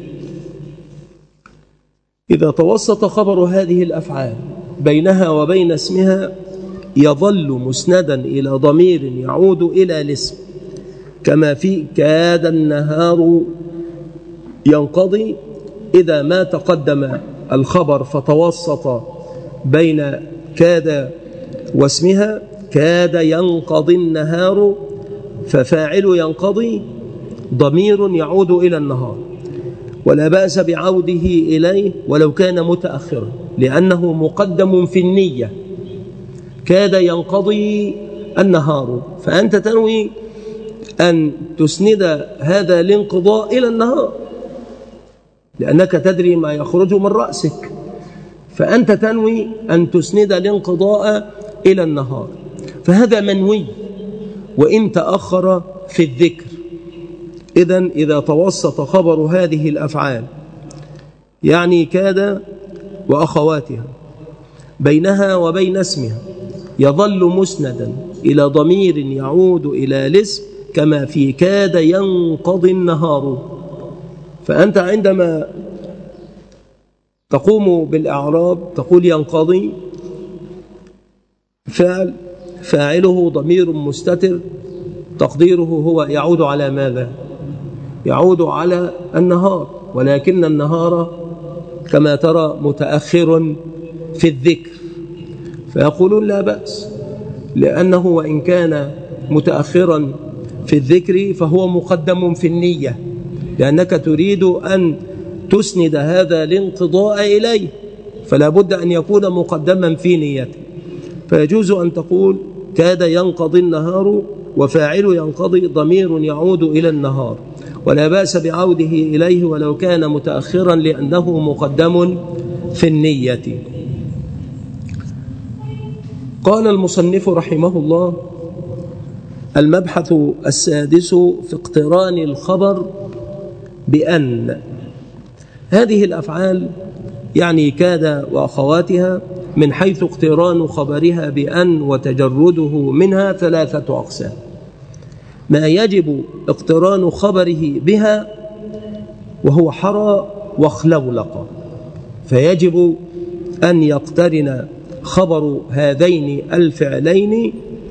إذا توسط خبر هذه الأفعال بينها وبين اسمها يظل مسندا إلى ضمير يعود إلى الاسم، كما في كاد النهار ينقضي، إذا ما تقدم الخبر فتوسط بين كاد واسمها، كاد ينقضي النهار، ففاعل ينقضي ضمير يعود إلى النهار، ولا بأس بعوده إليه ولو كان متأخرا، لأنه مقدم في النية. كاد ينقضي النهار، فأنت تنوي أن تسند هذا الانقضاء إلى النهار، لأنك تدري ما يخرج من رأسك، فأنت تنوي أن تسند الانقضاء إلى النهار، فهذا منوي وإن تأخر في الذكر. إذن إذا توسط خبر هذه الأفعال، يعني كاد وأخواتها بينها وبين اسمها يظل مسندا إلى ضمير يعود إلى الاسم كما في كاد ينقضي النهار. فأنت عندما تقوم بالإعراب تقول ينقضي فعل فاعله ضمير مستتر تقديره هو يعود على ماذا؟ يعود على النهار، ولكن النهار كما ترى متأخر في الذكر، فيقولون لا بأس، لأنه وإن كان متأخرا في الذكر فهو مقدم في النية، لأنك تريد أن تسند هذا الانقضاء إليه، فلا بد أن يكون مقدما في نيته. فيجوز أن تقول كاد ينقضي النهار وفاعل ينقضي ضمير يعود إلى النهار، ولا بأس بعوده إليه ولو كان متأخرا لأنه مقدم في النية. قال المصنف رحمه الله: المبحث السادس في اقتران الخبر بأن. هذه الأفعال يعني كاد وأخواتها من حيث اقتران خبرها بأن وتجرده منها ثلاثة أقسام: ما يجب اقتران خبره بها وهو حرى واخلولق، فيجب أن يقترن خبر هذين الفعلين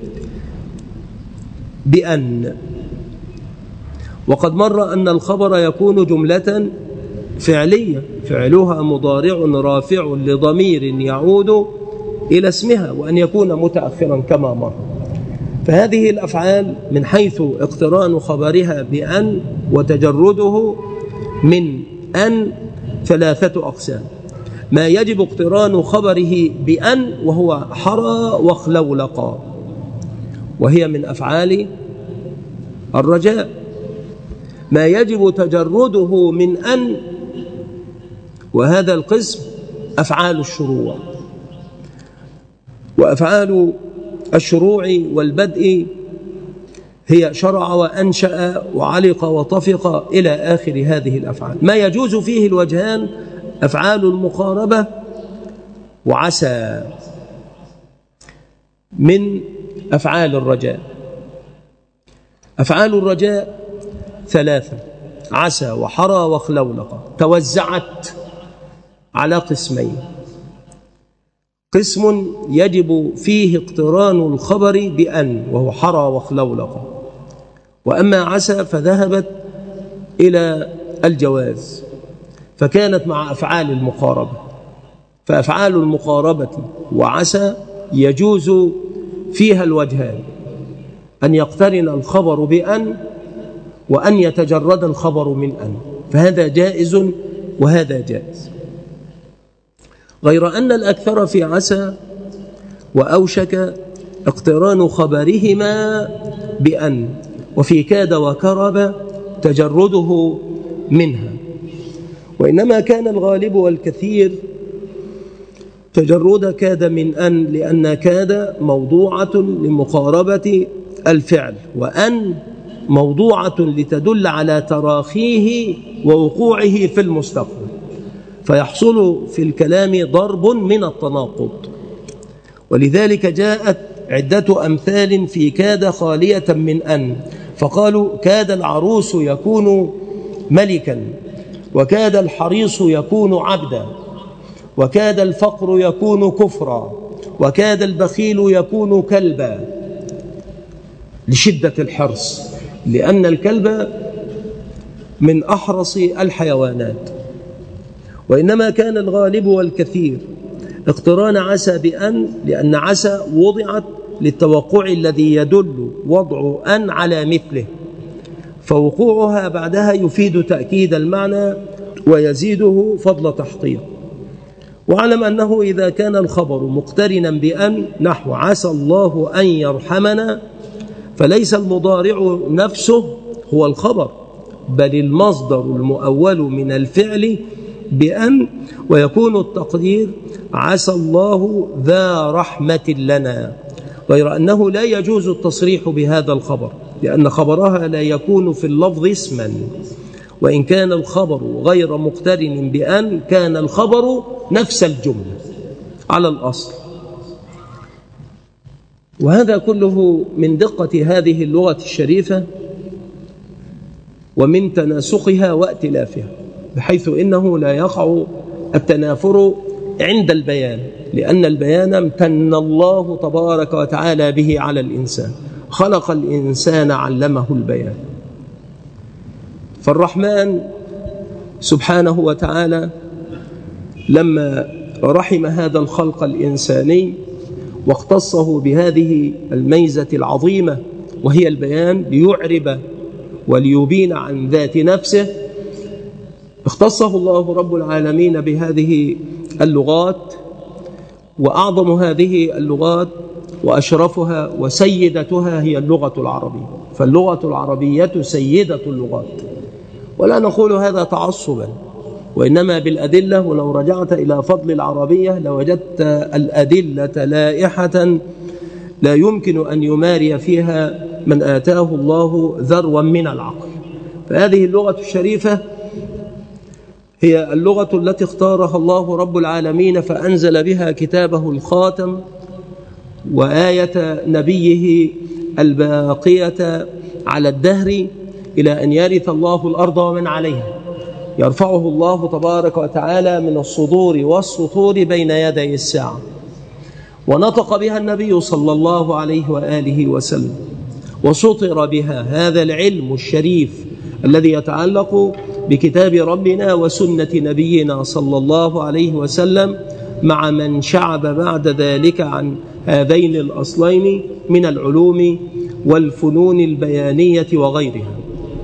بأن. وقد مر أن الخبر يكون جملة فعلية فعلها مضارع رافع لضمير يعود إلى اسمها، وأن يكون متأخرا كما مر. فهذه الأفعال من حيث اقتران خبرها بأن وتجرده من أن ثلاثة أقسام: ما يجب اقتران خبره بأن وهو حرى واخلولق، وهي من أفعال الرجاء. ما يجب تجرده من أن، وهذا القسم أفعال الشروع. وأفعال الشروع والبدء هي شرع وأنشأ وعلق وطفق إلى آخر هذه الأفعال. ما يجوز فيه الوجهان أفعال المقاربة وعسى من أفعال الرجاء. أفعال الرجاء ثلاثة: عسى وحرى واخلولق، توزعت على قسمين: قسم يجب فيه اقتران الخبر بأن وهو حرى واخلولق، وأما عسى فذهبت إلى الجواز فكانت مع أفعال المقاربة. فأفعال المقاربة وعسى يجوز فيها الوجهان: أن يقترن الخبر بأن، وأن يتجرد الخبر من أن، فهذا جائز وهذا جائز. غير أن الأكثر في عسى وأوشك اقتران خبرهما بأن، وفي كاد وكرب تجرده منها. وإنما كان الغالب والكثير تجرد كاد من أن، لأن كاد موضوعة لمقاربة الفعل، وأن موضوعة لتدل على تراخيه ووقوعه في المستقبل، فيحصل في الكلام ضرب من التناقض. ولذلك جاءت عدة أمثال في كاد خالية من أن، فقالوا كاد العروس يكون ملكا، وكاد الحريص يكون عبدا، وكاد الفقر يكون كفرا، وكاد البخيل يكون كلبا، لشدة الحرص، لأن الكلب من أحرص الحيوانات. وإنما كان الغالب والكثير اقتران عسى بأن، لأن عسى وضعت للتوقع الذي يدل وضع أن على مثله، فوقوعها بعدها يفيد تأكيد المعنى ويزيده فضل تحقيق. واعلم أنه إذا كان الخبر مقترنا بأن نحو عسى الله أن يرحمنا، فليس المضارع نفسه هو الخبر، بل المصدر المؤول من الفعل بأن، ويكون التقدير عسى الله ذا رحمة لنا. غير أنه لا يجوز التصريح بهذا الخبر، لأن خبرها لا يكون في اللفظ اسما، وإن كان الخبر غير مقترن بأن كان الخبر نفس الجملة على الأصل. وهذا كله من دقة هذه اللغة الشريفة ومن تناسقها وائتلافها، بحيث إنه لا يقع التنافر عند البيان، لأن البيان امتن الله تبارك وتعالى به على الإنسان، خلق الإنسان علمه البيان. فالرحمن سبحانه وتعالى لما رحم هذا الخلق الإنساني واختصه بهذه الميزة العظيمة وهي البيان ليعرب وليبين عن ذات نفسه، اختصه الله رب العالمين بهذه اللغات، وأعظم هذه اللغات وأشرفها وسيدتها هي اللغة العربية. فاللغة العربية سيدة اللغات، ولا نقول هذا تعصبا، وإنما بالأدلة. ولو رجعت إلى فضل العربية لوجدت الأدلة لائحة لا يمكن أن يماري فيها من آتاه الله ذروا من العقل. فهذه اللغة الشريفة هي اللغة التي اختارها الله رب العالمين فأنزل بها كتابه الخاتم وآية نبيه الباقية على الدهر إلى أن يرث الله الأرض ومن عليها، يرفعه الله تبارك وتعالى من الصدور والسطور بين يدي الساعة. ونطق بها النبي صلى الله عليه وآله وسلم، وسطر بها هذا العلم الشريف الذي يتعلق بكتاب ربنا وسنة نبينا صلى الله عليه وسلم، مع من شعب بعد ذلك عن هذين الأصلين من العلوم والفنون البيانية وغيرها.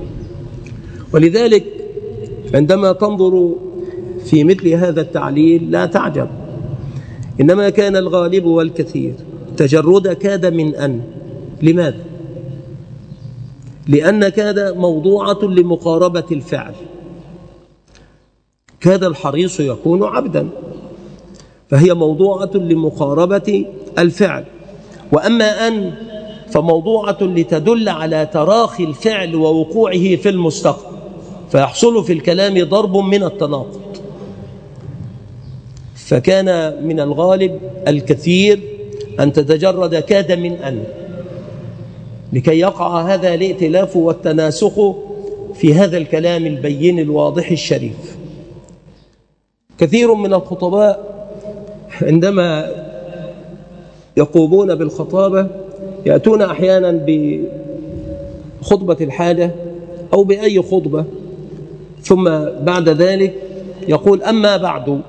ولذلك عندما تنظر في مثل هذا التعليل لا تعجب، إنما كان الغالب والكثير تجرد كاد من أن. لماذا؟ لأن كاد موضوعة لمقاربة الفعل، كاد الحريص يكون عبدا، فهي موضوعة لمقاربة الفعل. وأما أن فموضوعة لتدل على تراخي الفعل ووقوعه في المستقبل، فيحصل في الكلام ضرب من التناقض. فكان من الغالب الكثير أن تتجرد كاد من أن، لكي يقع هذا الائتلاف والتناسق في هذا الكلام البين الواضح الشريف. كثير من الخطباء عندما يقومون بالخطابة يأتون أحيانا بخطبة الحاجة أو بأي خطبة، ثم بعد ذلك يقول أما بعد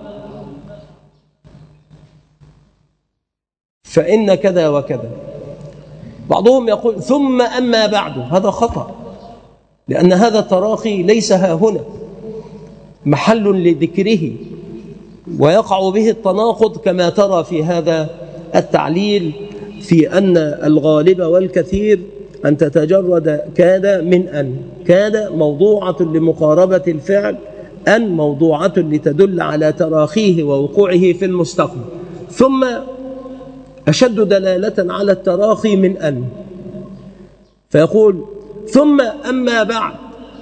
فإن كذا وكذا. بعضهم يقول ثم أما بعد، هذا خطأ، لأن هذا التراخي ليس ها هنا محل لذكره، ويقع به التناقض كما ترى في هذا التعليل، في أن الغالب والكثير أن تتجرد كاد من أن. كاد موضوعة لمقاربة الفعل، أن موضوعة لتدل على تراخيه ووقوعه في المستقبل، ثم أشد دلالة على التراخي من أن، فيقول ثم أما بعد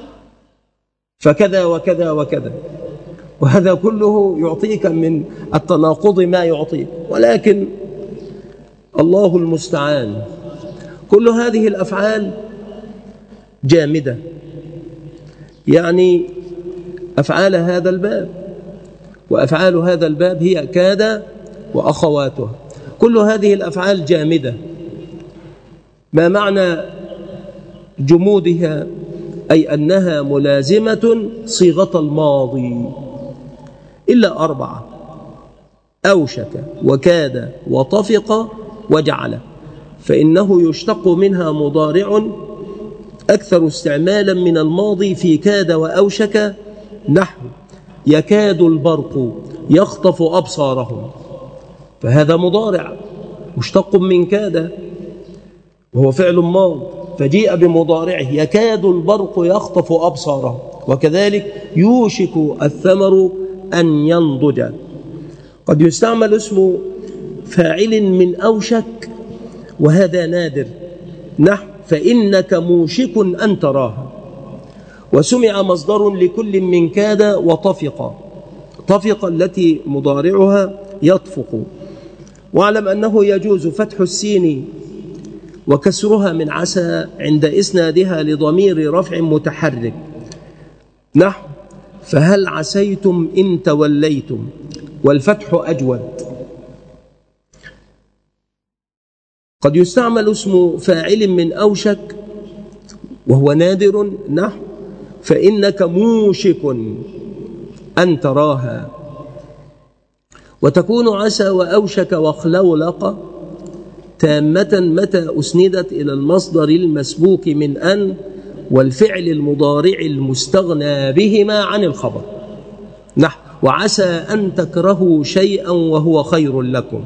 فكذا وكذا وكذا. وهذا كله يعطيك من التناقض ما يعطيك، ولكن الله المستعان. كل هذه الأفعال جامدة، يعني أفعال هذا الباب، وأفعال هذا الباب هي كاد وأخواتها. كل هذه الأفعال جامدة. ما معنى جمودها؟ أي أنها ملازمة صيغة الماضي إلا أربعة: أوشك وكاد وطفق وجعل، فإنه يشتق منها مضارع أكثر استعمالا من الماضي في كاد وأوشك، نحو يكاد البرق يخطف أبصارهم، فهذا مضارع مشتق من كاد وهو فعل ماض، فجيء بمضارعه يكاد البرق يخطف أبصارهم. وكذلك يوشك الثمر أن ينضج. قد يستعمل اسم فاعل من أوشك وهذا نادر، نحو فإنك موشك أن تراها. وسمع مصدر لكل من كاد وطفق، طفق التي مضارعها يطفق. واعلم أنه يجوز فتح السين وكسرها من عسى عند إسنادها لضمير رفع متحرك، نحو فهل عسيتم إن توليتم، والفتح أجود. قد يستعمل اسم فاعل من أوشك وهو نادر، نحو فإنك موشك أن تراها. وتكون عسى وأوشك وخلولق تامة متى أسندت إلى المصدر المسبوك من أن والفعل المضارع المستغنى بهما عن الخبر، نحو وعسى أن تكرهوا شيئا وهو خير لكم.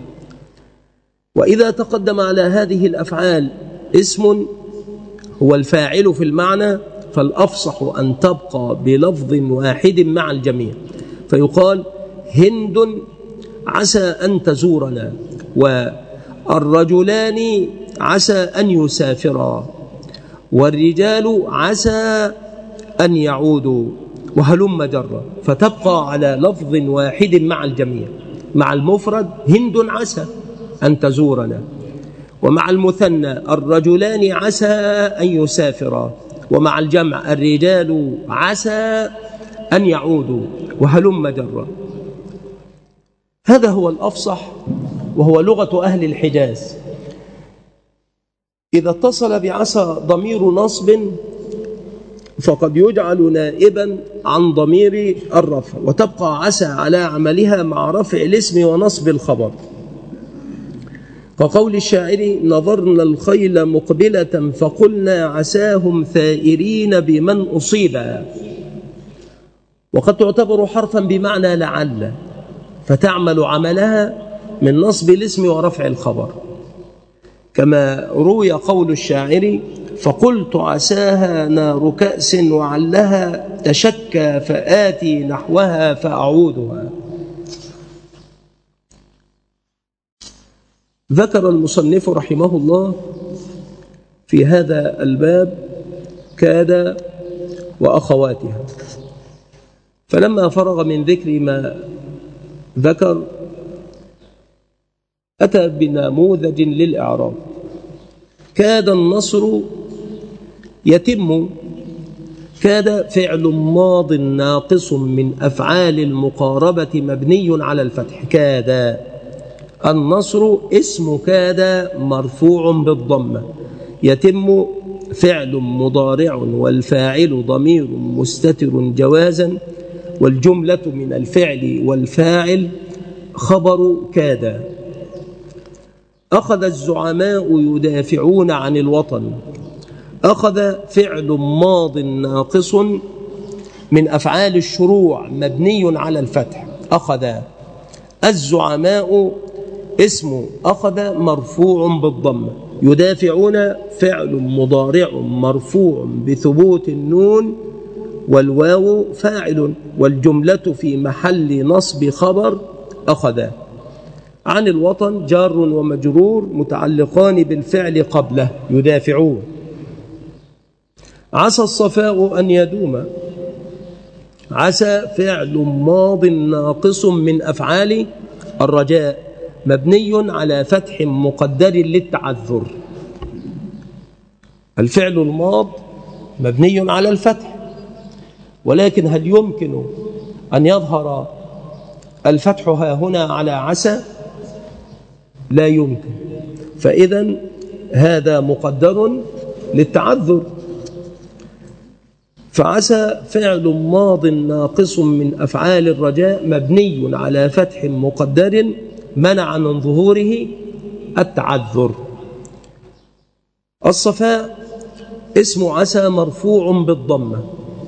وإذا تقدم على هذه الأفعال اسم هو الفاعل في المعنى فالأفصح أن تبقى بلفظ واحد مع الجميع، فيقال هند عسى أن تزورنا، والرجلان عسى أن يسافرا، والرجال عسى أن يعودوا، وهلم جرا، فتبقى على لفظ واحد مع الجميع. مع المفرد هند عسى أن تزورنا، ومع المثنى الرجلان عسى أن يسافرا، ومع الجمع الرجال عسى أن يعودوا، وهلم جرا. هذا هو الأفصح وهو لغة أهل الحجاز. إذا اتصل بعسى ضمير نصب فقد يجعل نائبا عن ضمير الرفع، وتبقى عسى على عملها مع رفع الاسم ونصب الخبر، كقول الشاعر نظرنا الخيل مقبلة فقلنا عساهم ثائرين بمن أصيبا. وقد تعتبر حرفا بمعنى لعل، فتعمل عملها من نصب الاسم ورفع الخبر، كما روي قول الشاعر فقلت عساها نار كأس وعلها تشكى فآتي نحوها فأعودها. ذكر المصنف رحمه الله في هذا الباب كاد وأخواتها، فلما فرغ من ذكر ما ذكر أتى بنموذج للإعراب. كاد النصر يتم. كاد فعل ماض ناقص من أفعال المقاربة مبني على الفتح. كاد النصر اسم كاد مرفوع بالضمة. يتم فعل مضارع والفاعل ضمير مستتر جوازا، والجملة من الفعل والفاعل خبر كاد. أخذ الزعماء يدافعون عن الوطن. أخذ فعل ماض ناقص من أفعال الشروع مبني على الفتح. أخذ الزعماء اسم أخذ مرفوع بالضمة. يدافعون فعل مضارع مرفوع بثبوت النون والواو فاعل، والجملة في محل نصب خبر أخذ. عن الوطن جار ومجرور متعلقان بالفعل قبله يدافعون. عسى الصفاء أن يدوم. عسى فعل ماض ناقص من أفعال الرجاء مبني على فتح مقدر للتعذر. الفعل الماض مبني على الفتح، ولكن هل يمكن أن يظهر الفتح ها هنا على عسى؟ لا يمكن، فإذا هذا مقدر للتعذر. فعسى فعل ماض ناقص من أفعال الرجاء مبني على فتح مقدر منع من ظهوره التعذر. الصفاء اسم عسى مرفوع بالضمة.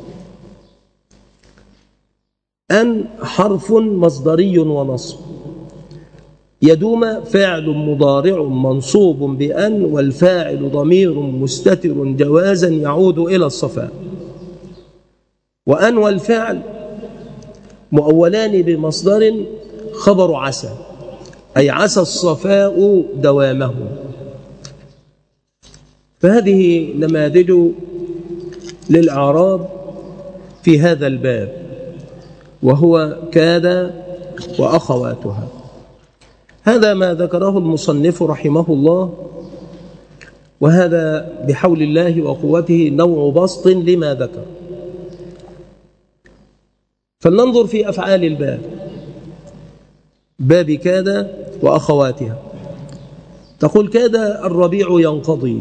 أن حرف مصدري ونصب. يدوم فعل مضارع منصوب بأن، والفاعل ضمير مستتر جوازا يعود إلى الصفاء. وأن والفعل مؤولان بمصدر خبر عسى، أي عسى الصفاء دوامه. فهذه نماذج للإعراب في هذا الباب، وهو كاد وأخواتها. هذا ما ذكره المصنف رحمه الله، وهذا بحول الله وقوته نوع بسط لما ذكر. فلننظر في أفعال الباب، باب كاد وأخواتها. تقول كاد الربيع ينقضي،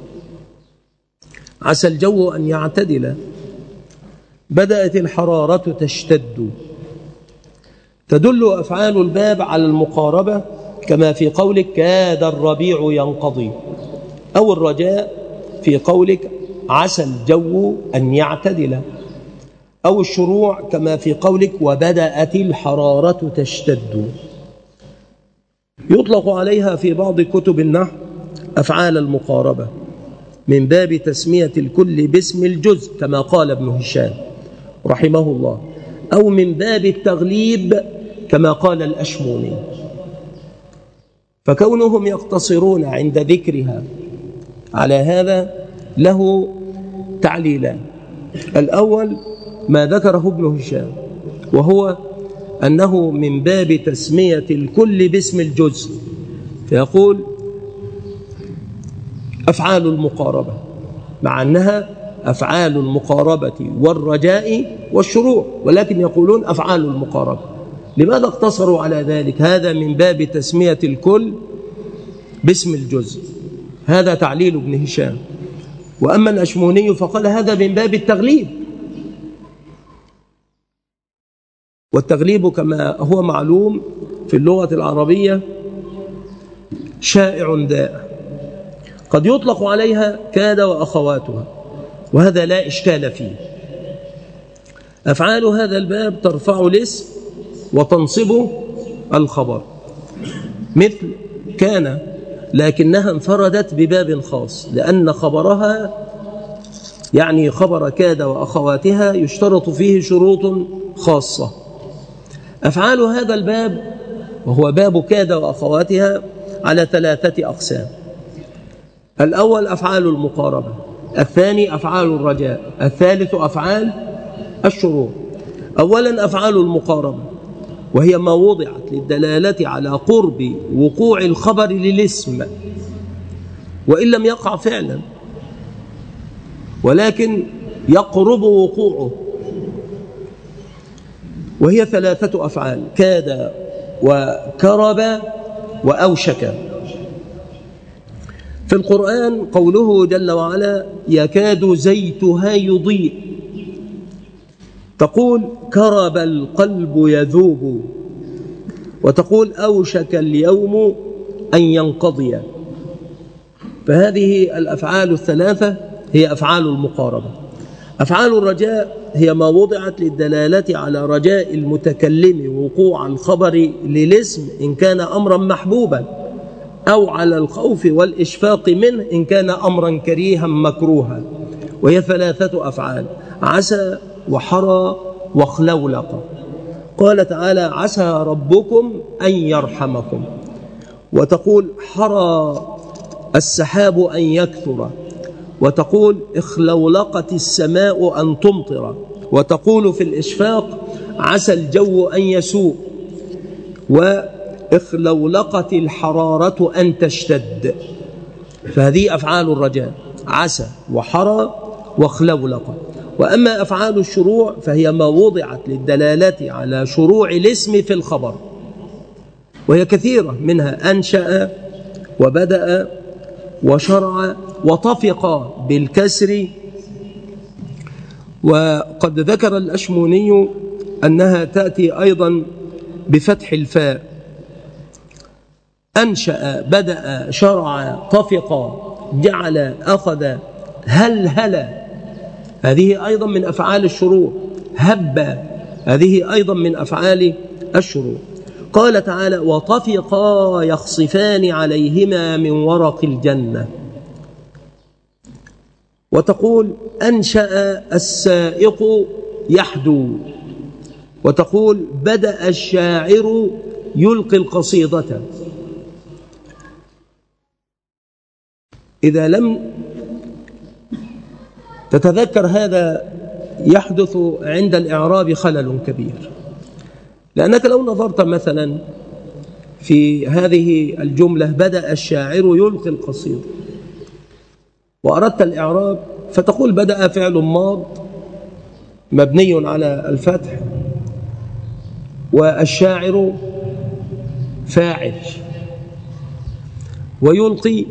عسى الجو أن يعتدل، بدأت الحرارة تشتد. تدل أفعال الباب على المقاربة، كما في قولك كاد الربيع ينقضي، أو الرجاء في قولك عسى الجو أن يعتدل، أو الشروع كما في قولك وبدأت الحرارة تشتد. يطلق عليها في بعض كتب النحو أفعال المقاربة من باب تسمية الكل باسم الجزء، كما قال ابن هشام رحمه الله، أو من باب التغليب كما قال الأشموني. فكونهم يقتصرون عند ذكرها على هذا له تعليلان. الأول ما ذكره ابن هشام، وهو أنه من باب تسمية الكل باسم الجزء، فيقول أفعال المقاربة، مع أنها أفعال المقاربة والرجاء والشروع، ولكن يقولون أفعال المقاربة. لماذا اقتصروا على ذلك؟ هذا من باب تسمية الكل باسم الجزء، هذا تعليل ابن هشام. وأما الأشموني فقال هذا من باب التغليب، والتغليب كما هو معلوم في اللغة العربية شائع دائع، قد يطلق عليها كاد وأخواتها، وهذا لا إشكال فيه. أفعال هذا الباب ترفع الاسم وتنصب الخبر، مثل كان، لكنها انفردت بباب خاص، لأن خبرها يعني خبر كاد وأخواتها يشترط فيه شروط خاصة. أفعال هذا الباب وهو باب كاد وأخواتها على ثلاثة أقسام: الأول أفعال المقاربة، الثاني أفعال الرجاء، الثالث أفعال الشروع. أولا أفعال المقاربة، وهي ما وضعت للدلالة على قرب وقوع الخبر للاسم وإن لم يقع فعلا، ولكن يقرب وقوعه، وهي ثلاثة أفعال: كاد وكرب وأوشك. في القرآن قوله جل وعلا يكاد زيتها يضيء، تقول كرب القلب يذوب، وتقول أوشك اليوم أن ينقضي. فهذه الأفعال الثلاثة هي أفعال المقاربة. أفعال الرجاء هي ما وضعت للدلالة على رجاء المتكلم وقوع الخبر للاسم إن كان أمرا محبوبا، أو على الخوف والإشفاق منه إن كان أمرا كريها مكروها، وهي ثلاثة أفعال: عسى وحرى وخلولق. قال تعالى عسى ربكم أن يرحمكم، وتقول حرى السحاب أن يكثر، وتقول اخلولقت السماء أن تمطر، وتقول في الإشفاق عسى الجو أن يسوء، واخلولقت الحرارة أن تشتد. فهذه أفعال الرجاء: عسى وحرى وخلولق. وأما أفعال الشروع فهي ما وضعت للدلالة على شروع الاسم في الخبر، وهي كثيرة، منها أنشأ وبدأ وشرع وطفق بالكسر. وقد ذكر الأشموني أنها تأتي أيضا بفتح الفاء: أنشأ، بدأ، شرع، طفق، جعل، أخذ، هلهل، هذه أيضا من أفعال الشروع. هب، هذه أيضا من أفعال الشروع. قال تعالى وطفقا يخصفان عليهما من ورق الجنة. وتقول أنشأ السائق يحدو، وتقول بدأ الشاعر يلقي القصيدة. إذا لم تتذكر هذا يحدث عند الإعراب خلل كبير، لأنك لو نظرت مثلا في هذه الجملة بدأ الشاعر يلقي القصيد، وأردت الإعراب فتقول بدأ فعل ماض مبني على الفتح، والشاعر فاعل، ويلقي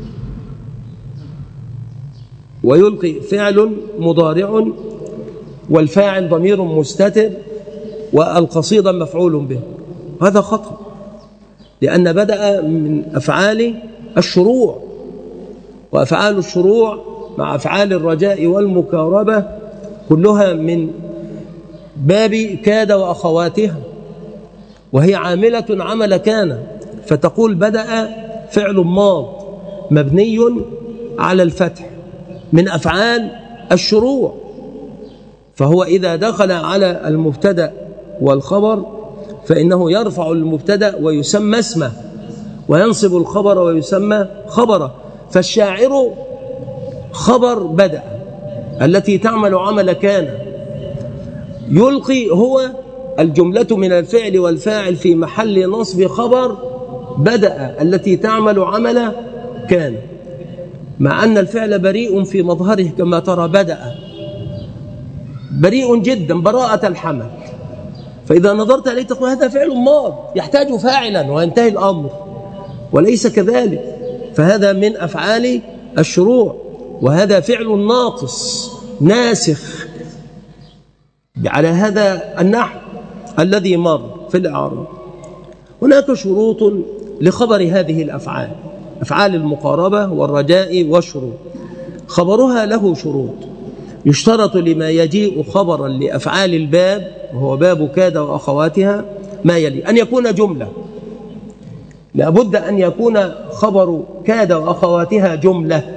ويلقي فعل مضارع، والفاعل ضمير مستتر، والقصيدة مفعول به. هذا خطأ، لأن بدأ من أفعال الشروع، وأفعال الشروع مع أفعال الرجاء والمكاربة كلها من باب كاد وأخواتها، وهي عاملة عمل كان، فتقول بدأ فعل ماض مبني على الفتح من أفعال الشروع، فهو إذا دخل على المبتدأ والخبر فإنه يرفع المبتدأ ويسمى اسمه، وينصب الخبر ويسمى خبره. فالشاعر خبر بدأ التي تعمل عمل كان، يلقي هو الجملة من الفعل والفاعل في محل نصب خبر بدأ التي تعمل عمل كان، مع أن الفعل بريء في مظهره كما ترى، بدأ بريء جدا براءة الحمل، فإذا نظرت إليه تقول هذا فعل ماض يحتاج فاعلا وينتهي الأمر، وليس كذلك، فهذا من أفعال الشروع، وهذا فعل ناقص ناسخ على هذا النحو الذي مر في الإعراب. هناك شروط لخبر هذه الأفعال، أفعال المقاربة والرجاء والشروط، خبرها له شروط. يشترط لما يجيء خبرا لأفعال الباب وهو باب كاد وأخواتها ما يلي: أن يكون جملة، لابد أن يكون خبر كاد وأخواتها جملة،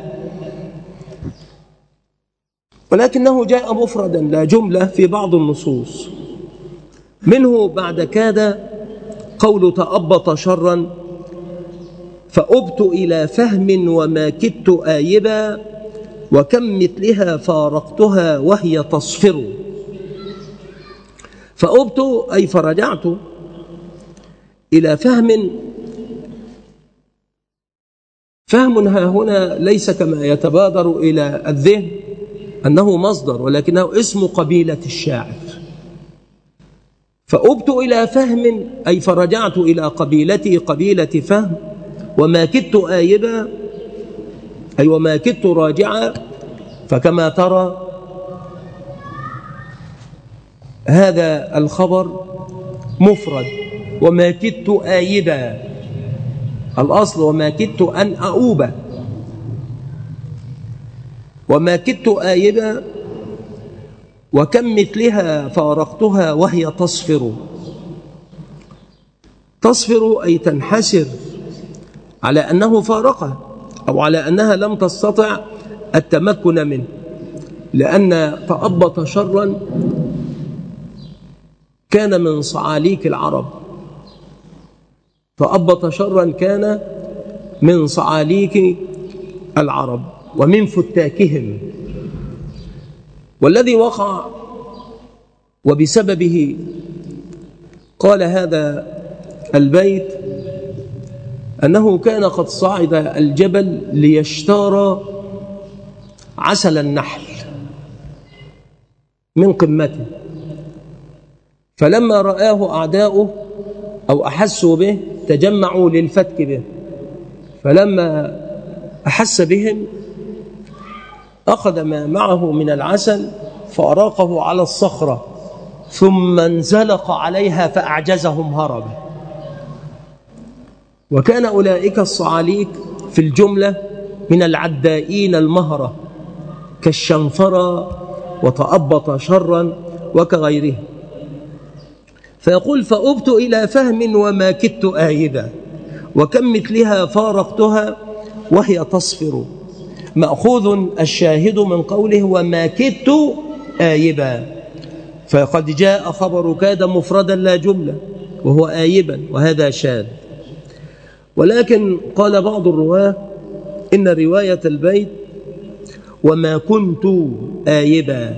ولكنه جاء مفردا لا جملة في بعض النصوص، منه بعد كاد قول تأبط شرا فأبت إلى فهم وما كدت آيبا وكم مثلها فارقتها وهي تصفر. فأبت أي فرجعت إلى فهم، فهم ها هنا ليس كما يتبادر إلى الذهن أنه مصدر، ولكنه اسم قبيلة الشاعر. فأبت إلى فهم أي فرجعت إلى قبيلتي قبيلة فهم، وما كدت آيبا أي وما كدت راجعا، فكما ترى هذا الخبر مفرد، وما كدت آيبا، الأصل وما كدت أن أؤوب، وما كدت آيبا وكم مثلها فارقتها وهي تصفر. تصفر أي تنحسر على أنه فارقه، أو على أنها لم تستطع التمكن منه، لأن تأبط شرا كان من صعاليك العرب، تأبط شرا كان من صعاليك العرب ومن فتاكهم، والذي وقع وبسببه قال هذا البيت أنه كان قد صعد الجبل ليشتار عسل النحل من قمته، فلما رآه أعداؤه أو أحسوا به تجمعوا للفتك به، فلما أحس بهم أخذ ما معه من العسل فأراقه على الصخرة ثم انزلق عليها فأعجزهم هربا. وكان أولئك الصعاليك في الجملة من العدائين المهرة كالشنفرة وتأبط شرا وكغيره. فيقول فأبت إلى فهم وما كدت آيبا وكم مثلها فارقتها وهي تصفر، مأخوذ الشاهد من قوله وما كدت آيبا، فقد جاء خبر كاد مفردا لا جملة وهو آيبا، وهذا شاذ. ولكن قال بعض الرواه إن رواية البيت وما كنت آيبا.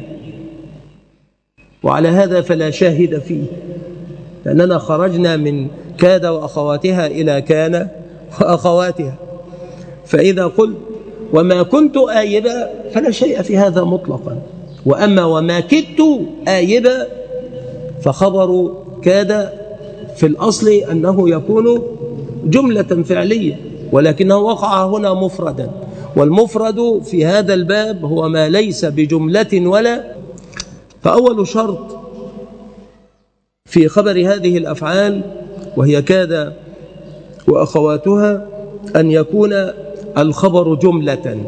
وعلى هذا فلا شاهد فيه، لأننا خرجنا من كاد وأخواتها إلى كان وأخواتها. فإذا قلت وما كنت آيبا فلا شيء في هذا مطلقا. وأما وما كدت آيبا فخبر كاد في الأصل أنه يكون جملة فعلية، ولكنه وقع هنا مفردا، والمفرد في هذا الباب هو ما ليس بجملة ولا. فأول شرط في خبر هذه الأفعال وهي كاد وأخواتها أن يكون الخبر جملة،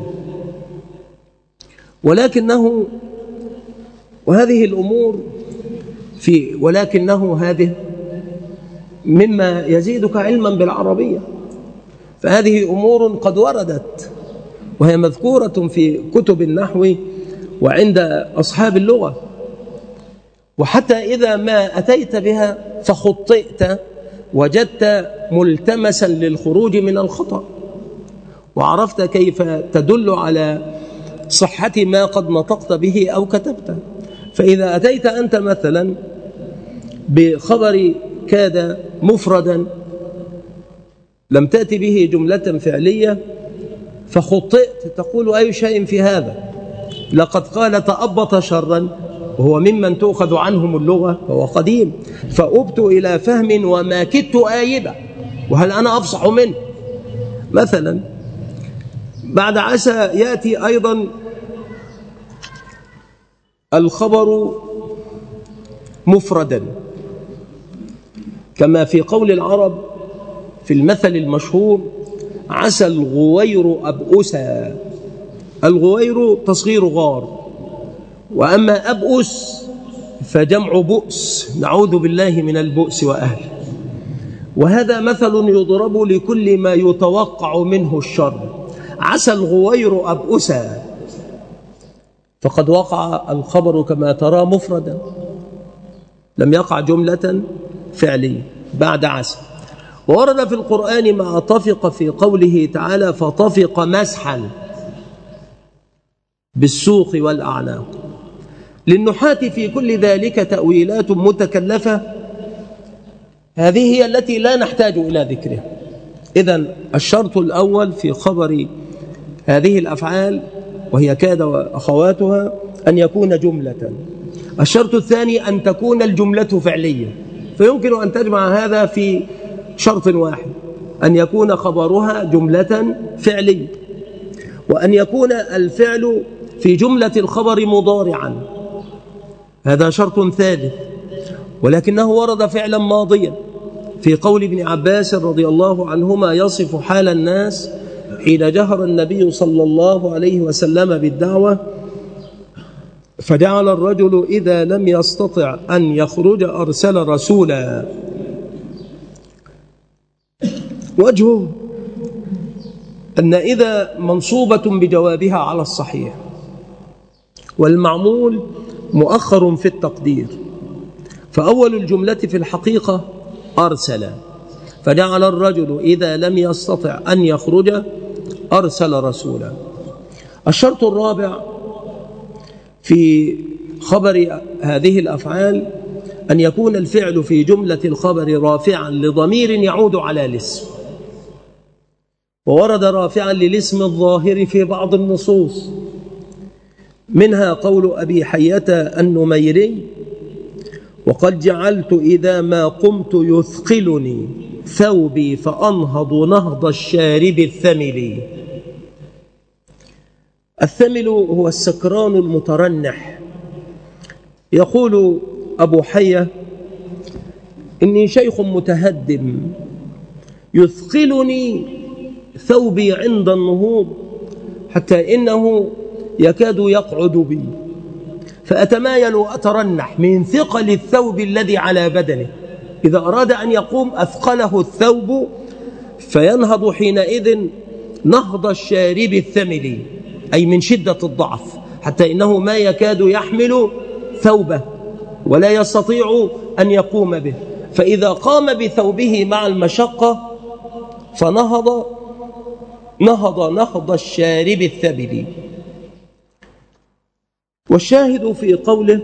ولكنه وهذه الأمور في ولكنه هذه مما يزيدك علما بالعربية. فهذه أمور قد وردت وهي مذكورة في كتب النحو وعند أصحاب اللغة، وحتى إذا ما أتيت بها فخطئت وجدت ملتمسا للخروج من الخطأ، وعرفت كيف تدل على صحة ما قد نطقت به أو كتبت. فإذا أتيت أنت مثلا بخبر كاد مفردا لم تأتي به جملة فعلية فخطئت، تقول أي شيء في هذا؟ لقد قال تأبط شرا وهو ممن تؤخذ عنهم اللغة وهو قديم، فأبت إلى فهم وما كدت آيبا، وهل أنا أفصح منه؟ مثلا بعد عسى يأتي أيضا الخبر مفردا، كما في قول العرب في المثل المشهور عسى الغوير أبؤسا. الغوير تصغير غار، وأما أبؤس فجمع بؤس، نعوذ بالله من البؤس وأهله. وهذا مثل يضرب لكل ما يتوقع منه الشر. عسى الغوير أبؤسا، فقد وقع الخبر كما ترى مفردا، لم يقع جملة فعلية بعد عسى. وورد في القرآن ما طفق في قوله تعالى فطفق مسحا بالسوق والأعناق. للنحاة في كل ذلك تأويلات متكلفة، هذه هي التي لا نحتاج إلى ذكرها. إذن الشرط الأول في خبر هذه الأفعال وهي كاد وأخواتها أن يكون جملة. الشرط الثاني أن تكون الجملة فعلية، فيمكن أن تجمع هذا في شرط واحد، أن يكون خبرها جملة فعلية، وأن يكون الفعل في جملة الخبر مضارعا، هذا شرط ثالث، ولكنه ورد فعلا ماضيا في قول ابن عباس رضي الله عنهما يصف حال الناس حين جهر النبي صلى الله عليه وسلم بالدعوة فجعل الرجل إذا لم يستطع أن يخرج أرسل رسولا. وجهه أن إذا منصوبة بجوابها على الصحيح، والمعمول مؤخر في التقدير، فأول الجملة في الحقيقة أرسل، فجعل الرجل إذا لم يستطع أن يخرج أرسل رسولا. الشرط الرابع في خبر هذه الأفعال أن يكون الفعل في جملة الخبر رافعا لضمير يعود على الاسم، وورد رافعا للاسم الظاهر في بعض النصوص، منها قول أبي حية النميري وقد جعلت إذا ما قمت يثقلني ثوبي فأنهض نهض الشارب الثمل. الثمل هو السكران المترنح. يقول أبو حية إني شيخ متهدم يثقلني ثوبي عند النهوض حتى إنه يكاد يقعد بي، فأتمايل وأترنح من ثقل الثوب الذي على بدنه. إذا أراد أن يقوم أثقله الثوب فينهض حينئذ نهض الشارب الثمل، أي من شدة الضعف، حتى إنه ما يكاد يحمل ثوبه ولا يستطيع أن يقوم به. فإذا قام بثوبه مع المشقة فنهض نهض نهض الشارب الثمل. والشاهد في قوله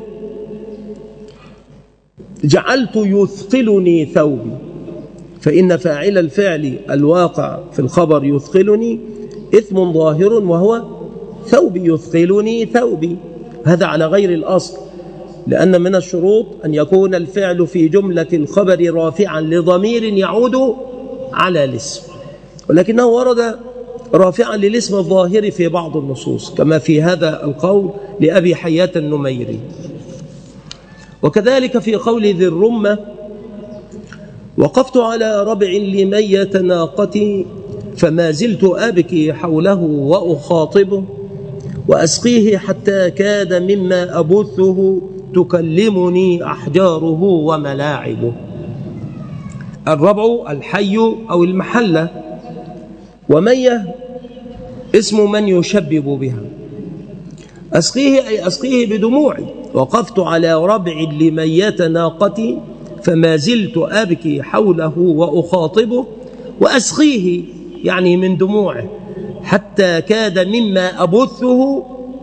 جعلت يثقلني ثوبي، فإن فاعل الفعل الواقع في الخبر يثقلني إثم ظاهر وهو ثوبي، يثقلني ثوبي، هذا على غير الأصل، لأن من الشروط أن يكون الفعل في جملة الخبر رافعا لضمير يعود على الاسم، ولكنه ورد رافعا للاسم الظاهر في بعض النصوص كما في هذا القول لأبي حياة النميري. وكذلك في قول ذي الرمة وقفت على ربع لمية ناقتي فما زلت أبكي حوله وأخاطبه وأسقيه حتى كاد مما أبثه تكلمني أحجاره وملاعبه. الربع الحي أو المحلة، ومية اسم من يشبب بها. أسقيه أي أسقيه بدموعي. وقفت على ربع لمية ناقتي فما زلت أبكي حوله وأخاطبه وأسقيه يعني من دموعه حتى كاد مما أبثه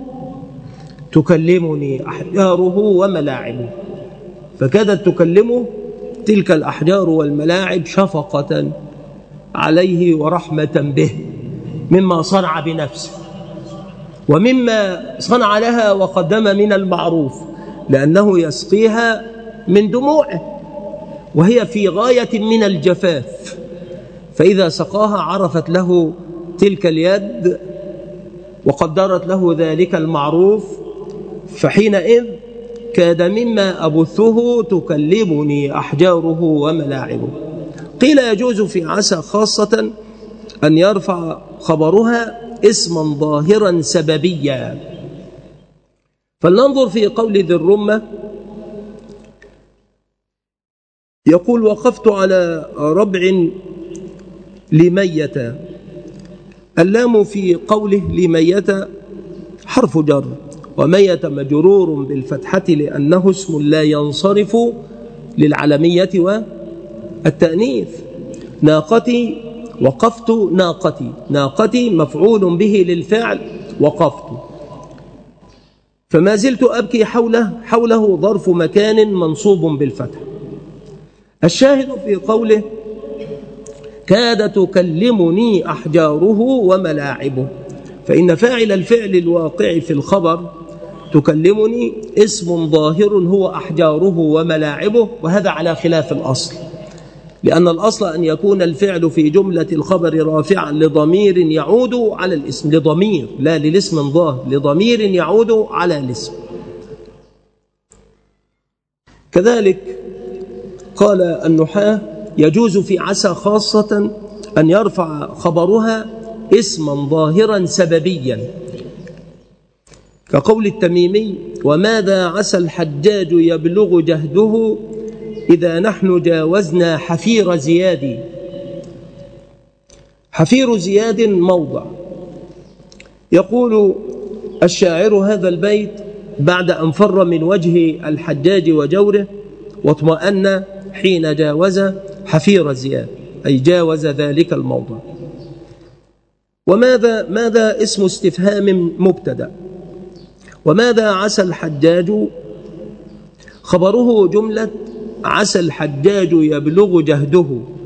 تكلمني أحجاره وملاعبه، فكادت تكلمه تلك الأحجار والملاعب شفقة عليه ورحمة به مما صنع بنفسه ومما صنع لها وقدم من المعروف، لأنه يسقيها من دموعه وهي في غاية من الجفاف، فإذا سقاها عرفت له تلك اليد وقدرت له ذلك المعروف، فحينئذ كاد مما أبثه تكلمني أحجاره وملاعبه. قيل يجوز في عسى خاصة أن يرفع خبرها اسما ظاهرا سببيا. فلننظر في قول ذي الرمة يقول وقفت على ربع لمية، اللام في قوله لمية حرف جر، ومية مجرور بالفتحة لأنه اسم لا ينصرف للعلمية والتأنيث. ناقتي وقفت ناقتي، ناقتي مفعول به للفعل وقفت، فما زلت أبكي حوله، حوله ظرف مكان منصوب بالفتح. الشاهد في قوله كاد تكلمني أحجاره وملاعبه، فإن فاعل الفعل الواقع في الخبر تكلمني اسم ظاهر هو أحجاره وملاعبه، وهذا على خلاف الأصل، لأن الأصل أن يكون الفعل في جملة الخبر رافعا لضمير يعود على الاسم، لضمير لا للاسم ظاهر، لضمير يعود على الاسم. كذلك قال النحاة يجوز في عسى خاصة أن يرفع خبرها اسما ظاهرا سببيا، كقول التميمي وماذا عسى الحجاج يبلغ جهده إذا نحن جاوزنا حفير زياد. حفير زياد موضع. يقول الشاعر هذا البيت بعد أن فر من وجه الحجاج وجوره واطمأن حين جاوز حفير زياد، أي جاوز ذلك الموضع. وماذا ماذا اسم استفهام مبتدأ، وماذا عسى الحجاج خبره جملة عسى الحجاج يبلغ جهده.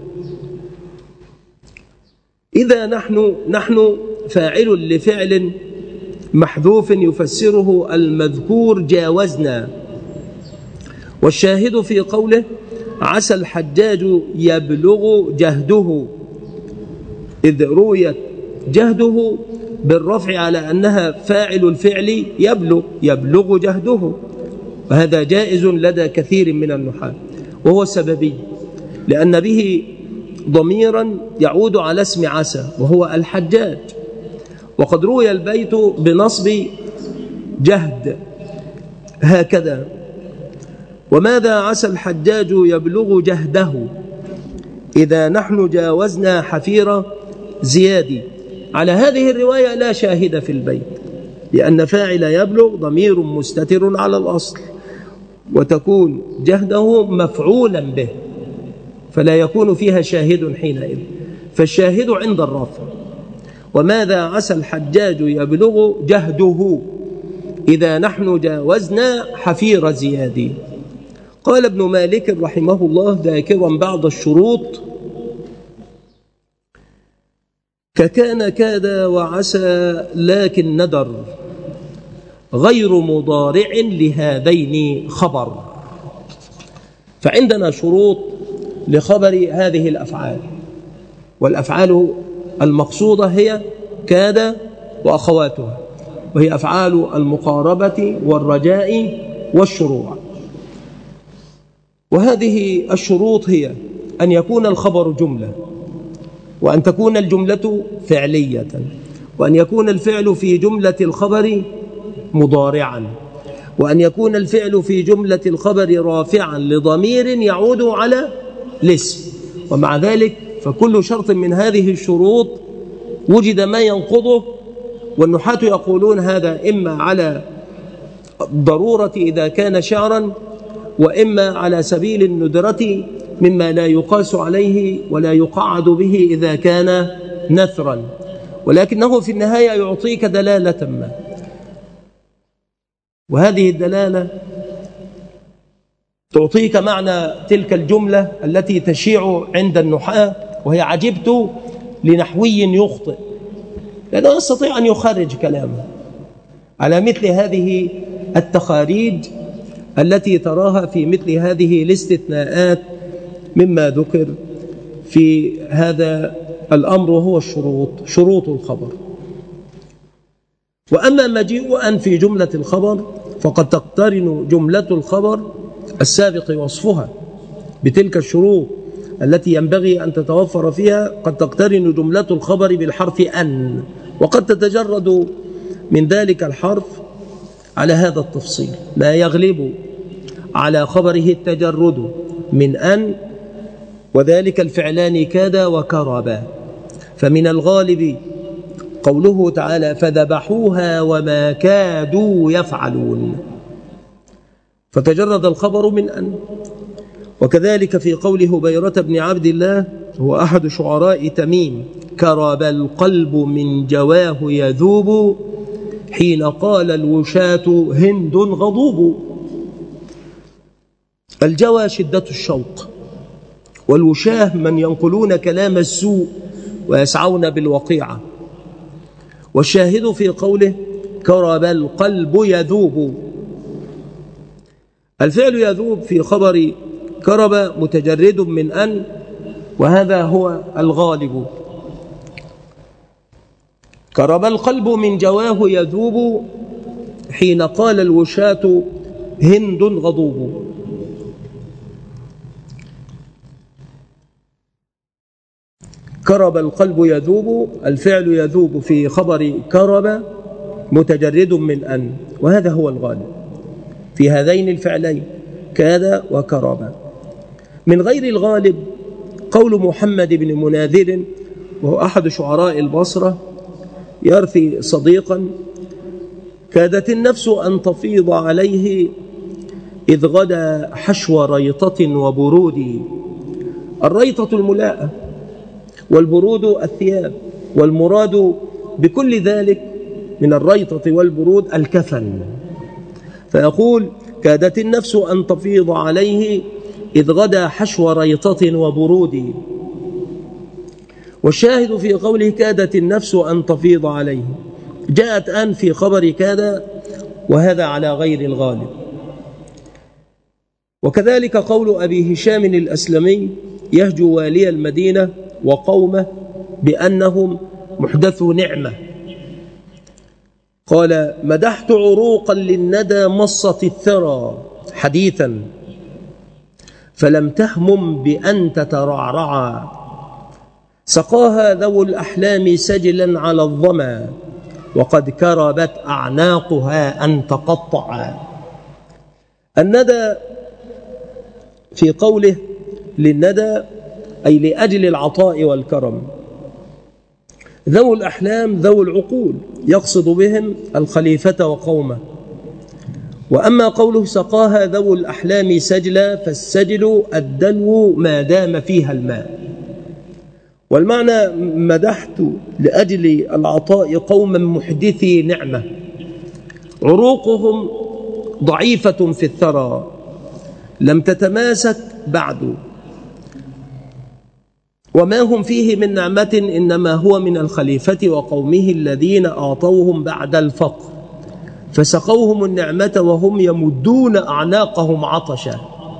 إذا نحن نحن فاعل لفعل محذوف يفسره المذكور جاوزنا، والشاهد في قوله عسى الحجاج يبلغ جهده، إذ رويت جهده بالرفع على أنها فاعل الفعل يبلغ يبلغ جهده، وهذا جائز لدى كثير من النحاة، وهو سببي لأن به ضميرا يعود على اسم عسى وهو الحجاج. وقد روي البيت بنصب جهد هكذا وماذا عسى الحجاج يبلغ جهده إذا نحن جاوزنا حفير زياد. على هذه الرواية لا شاهد في البيت، لأن فاعل يبلغ ضمير مستتر على الأصل، وتكون جهده مفعولا به، فلا يكون فيها شاهد حينئذ، فالشاهد عند الرفع. وماذا عسى الحجاج يبلغ جهده إذا نحن جاوزنا حفير زياد. قال ابن مالك رحمه الله ذاكرا بعض الشروط: ككان كاد وعسى لكن ندر غير مضارع لهذين خبر. فعندنا شروط لخبر هذه الأفعال، والأفعال المقصودة هي كاد وأخواتها، وهي أفعال المقاربة والرجاء والشروع. وهذه الشروط هي أن يكون الخبر جملة، وأن تكون الجملة فعلية، وأن يكون الفعل في جملة الخبر مضارعا، وأن يكون الفعل في جملة الخبر رافعا لضمير يعود على الاسم. ومع ذلك فكل شرط من هذه الشروط وجد ما ينقضه، والنحاة يقولون هذا إما على الضرورة إذا كان شعرا، وإما على سبيل الندرة مما لا يقاس عليه ولا يقعد به إذا كان نثرا، ولكنه في النهاية يعطيك دلالة ما، وهذه الدلالة تعطيك معنى تلك الجملة التي تشيع عند النحاة، وهي عجبت لنحوي يخطئ، لأنه يستطيع أن يخرج كلامه على مثل هذه التخاريج التي تراها في مثل هذه الاستثناءات مما ذكر في هذا الأمر، وهو الشروط، شروط الخبر. وأما مجيء أن في جملة الخبر فقد تقترن جملة الخبر السابق وصفها بتلك الشروط التي ينبغي أن تتوفر فيها. قد تقترن جملة الخبر بالحرف أن، وقد تتجرد من ذلك الحرف على هذا التفصيل، ما يغلب على خبره التجرد من أن، وذلك الفعلان كاد وكربا. فمن الغالب قوله تعالى فذبحوها وما كادوا يفعلون، فتجرد الخبر من أن. وكذلك في قول هبيرة بن عبد الله، هو أحد شعراء تميم: كرب القلب من جواه يذوب حين قال الوشاة هند غضوب. الجوى شدة الشوق، والوشاه من ينقلون كلام السوء ويسعون بالوقيعة. والشاهد في قوله كرب القلب يذوب، الفعل يذوب في خبر كرب متجرد من أن، وهذا هو الغالب. كرب القلب من جواه يذوب حين قال الوشاة هند غضوب. كرب القلب يذوب، الفعل يذوب في خبر كرب متجرد من أن، وهذا هو الغالب في هذين الفعلين كاد وكرب. من غير الغالب قول محمد بن مناذر، وهو أحد شعراء البصرة، يرثي صديقا: كادت النفس أن تفيض عليه إذ غدا حشو ريطة وبرود. الريطة الملاءة، والبرود الثياب، والمراد بكل ذلك من الريطة والبرود الكفن. فيقول كادت النفس أن تفيض عليه إذ غدا حشو ريطة وبرود. والشاهد في قوله كادت النفس أن تفيض عليه، جاءت أن في خبر كاد، وهذا على غير الغالب. وكذلك قول أبي هشام الأسلمي يهجو والي المدينة وقومه بأنهم محدثوا نعمة، قال مدحت عروقا للندى مصت الثرى حديثا فلم تهمم بأن تترعرعا، سقاها ذو الأحلام سجلا على الظما وقد كربت أعناقها أن تقطعا. الندى في قوله للندى أي لأجل العطاء والكرم. ذو الأحلام ذو العقول، يقصد بهم الخليفة وقومه. وأما قوله سقاها ذو الأحلام سجلا، فالسجل الدلو ما دام فيها الماء. والمعنى مدحت لأجل العطاء قوما محدثي نعمة، عروقهم ضعيفة في الثرى لم تتماسك بعد، وما هم فيه من نعمة إنما هو من الخليفة وقومه الذين أعطوهم بعد الفقر فسقوهم النعمة وهم يمدون أعناقهم عطشا.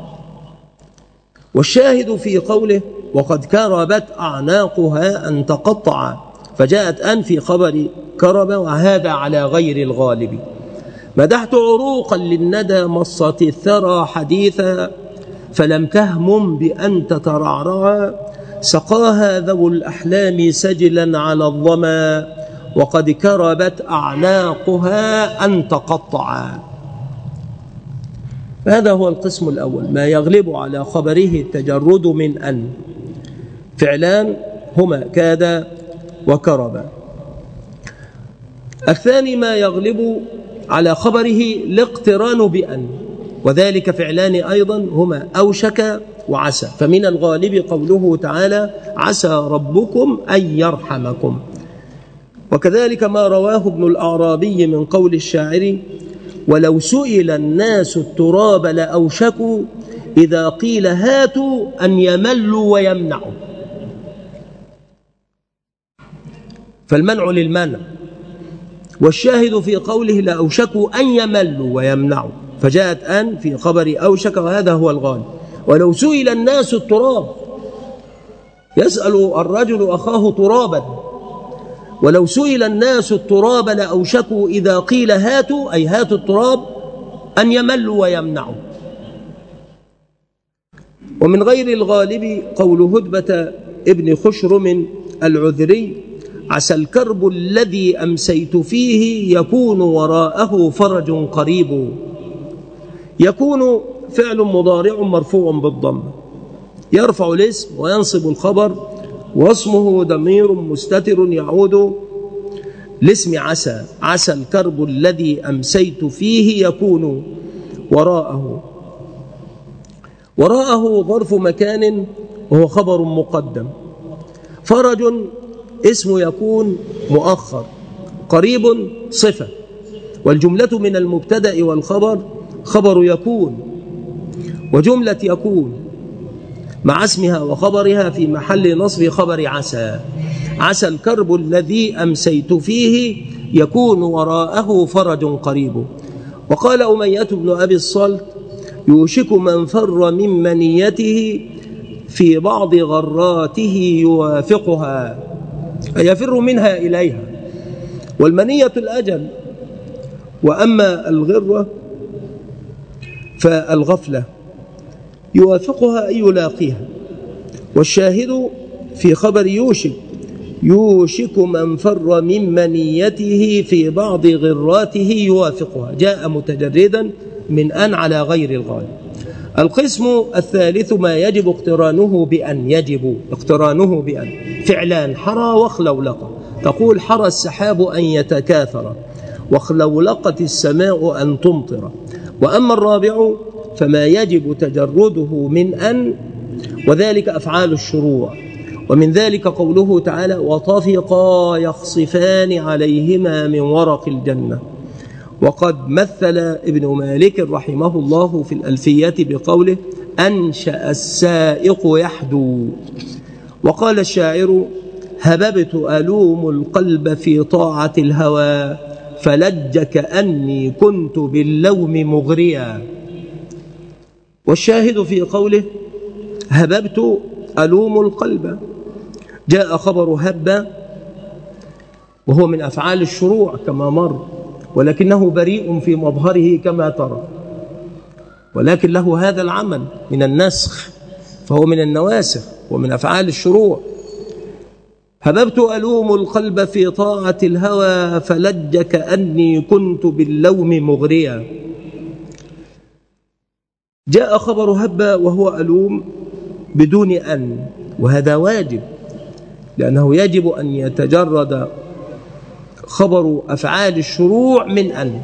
والشاهد في قوله وقد كربت أعناقها أن تقطع، فجاءت أن في خبر كرب، وهذا على غير الغالب. مدحت عروقا للندى مصت الثرى حديثا فلم تهمم بأن تترعرع، سقاها ذو الأحلام سجلا على الظما وقد كربت أعناقها أن تقطع. هذا هو القسم الأول، ما يغلب على خبره التجرد من أن. فعلان هما كاد وكرب. الثاني ما يغلب على خبره الاقتران بأن، وذلك فعلان أيضا هما أوشك وعسى. فمن الغالب قوله تعالى عسى ربكم أن يرحمكم. وكذلك ما رواه ابن الأعرابي من قول الشاعر ولو سئل الناس التراب لأوشكوا إذا قيل هاتوا أن يملوا ويمنعوا. فالمنع للمنع، والشاهد في قوله لأوشكوا أن يملوا ويمنعوا، فجاءت أن في خبر أوشك، وهذا هو الغالب. ولو سئل الناس التراب، يسأل الرجل أخاه ترابا، ولو سئل الناس التراب لأوشكوا إذا قيل هاتوا أي هاتوا التراب أن يملوا ويمنعوا. ومن غير الغالب قول هدبة ابن خشرم العذري عسى الكرب الذي أمسيت فيه يكون وراءه فرج قريب. يكون فعل مضارع مرفوع بالضم يرفع الاسم وينصب الخبر، واسمه ضمير مستتر يعود لاسم عسى. عسى الكرب الذي أمسيت فيه يكون وراءه. وراءه ظرف مكان وهو خبر مقدم. فرج اسم يكون مؤخر، قريب صفة، والجملة من المبتدأ والخبر خبر يكون، وجملة يكون مع اسمها وخبرها في محل نصب خبر عسى. عسى الكرب الذي أمسيت فيه يكون وراءه فرج قريب. وقال أمية بن أبي الصلت يوشك من فر من منيته في بعض غراته يوافقها، أي يفر منها إليها. والمنية الأجل، وأما الغرة فالغفلة يوافقها أي يلاقيها. والشاهد في خبر يوشك يوشك من فر من منيته في بعض غراته يوافقها، جاء متجردا من أن على غير الغالب. القسم الثالث ما يجب اقترانه بأن. يجب اقترانه بأن فعلان حرى وخلولقة. تقول حرى السحاب أن يتكاثر، وخلولقت السماء أن تمطر. وأما الرابع فما يجب تجرده من أن، وذلك أفعال الشروع. ومن ذلك قوله تعالى وطفقا يخصفان عليهما من ورق الجنة. وقد مثل ابن مالك رحمه الله في الألفية بقوله أنشأ السائق يحدو. وقال الشاعر هببت ألوم القلب في طاعة الهوى فلج كأني كنت باللوم مغريا. والشاهد في قوله هببت ألوم القلب، جاء خبر هب وهو من أفعال الشروع كما مر، ولكنه بريء في مظهره كما ترى، ولكن له هذا العمل من النسخ، فهو من النواسخ ومن أفعال الشروع. هببت ألوم القلب في طاعة الهوى فلج كأني كنت باللوم مغريا. جاء خبر هب وهو ألوم بدون أن، وهذا واجب، لأنه يجب أن يتجرد خبر أفعال الشروع من أن.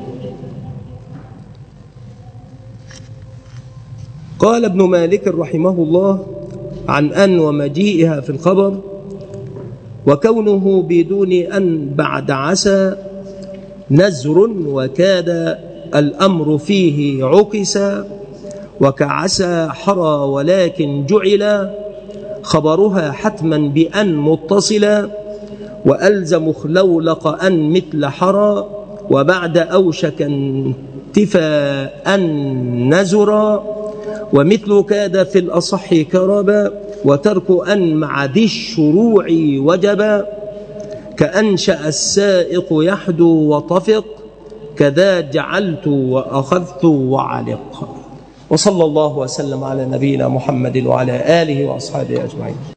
قال ابن مالك رحمه الله عن أن ومجيئها في الخبر وكونه بدون أن بعد عسى نزر وكاد الأمر فيه عكسا، وكعسى حرى ولكن جعل خبرها حتما بأن متصلا، وألزم خلولق أن مثل حرى، وبعد أوشك انتفاء نزرا، ومثل كاد في الأصح كربا، وترك أن مع ذي الشروع وجبا، كأنشأ السائق يحدو وطفق، كذا جعلت وأخذت وعلق. وصلى الله وسلم على نبينا محمد وعلى آله وأصحابه أجمعين.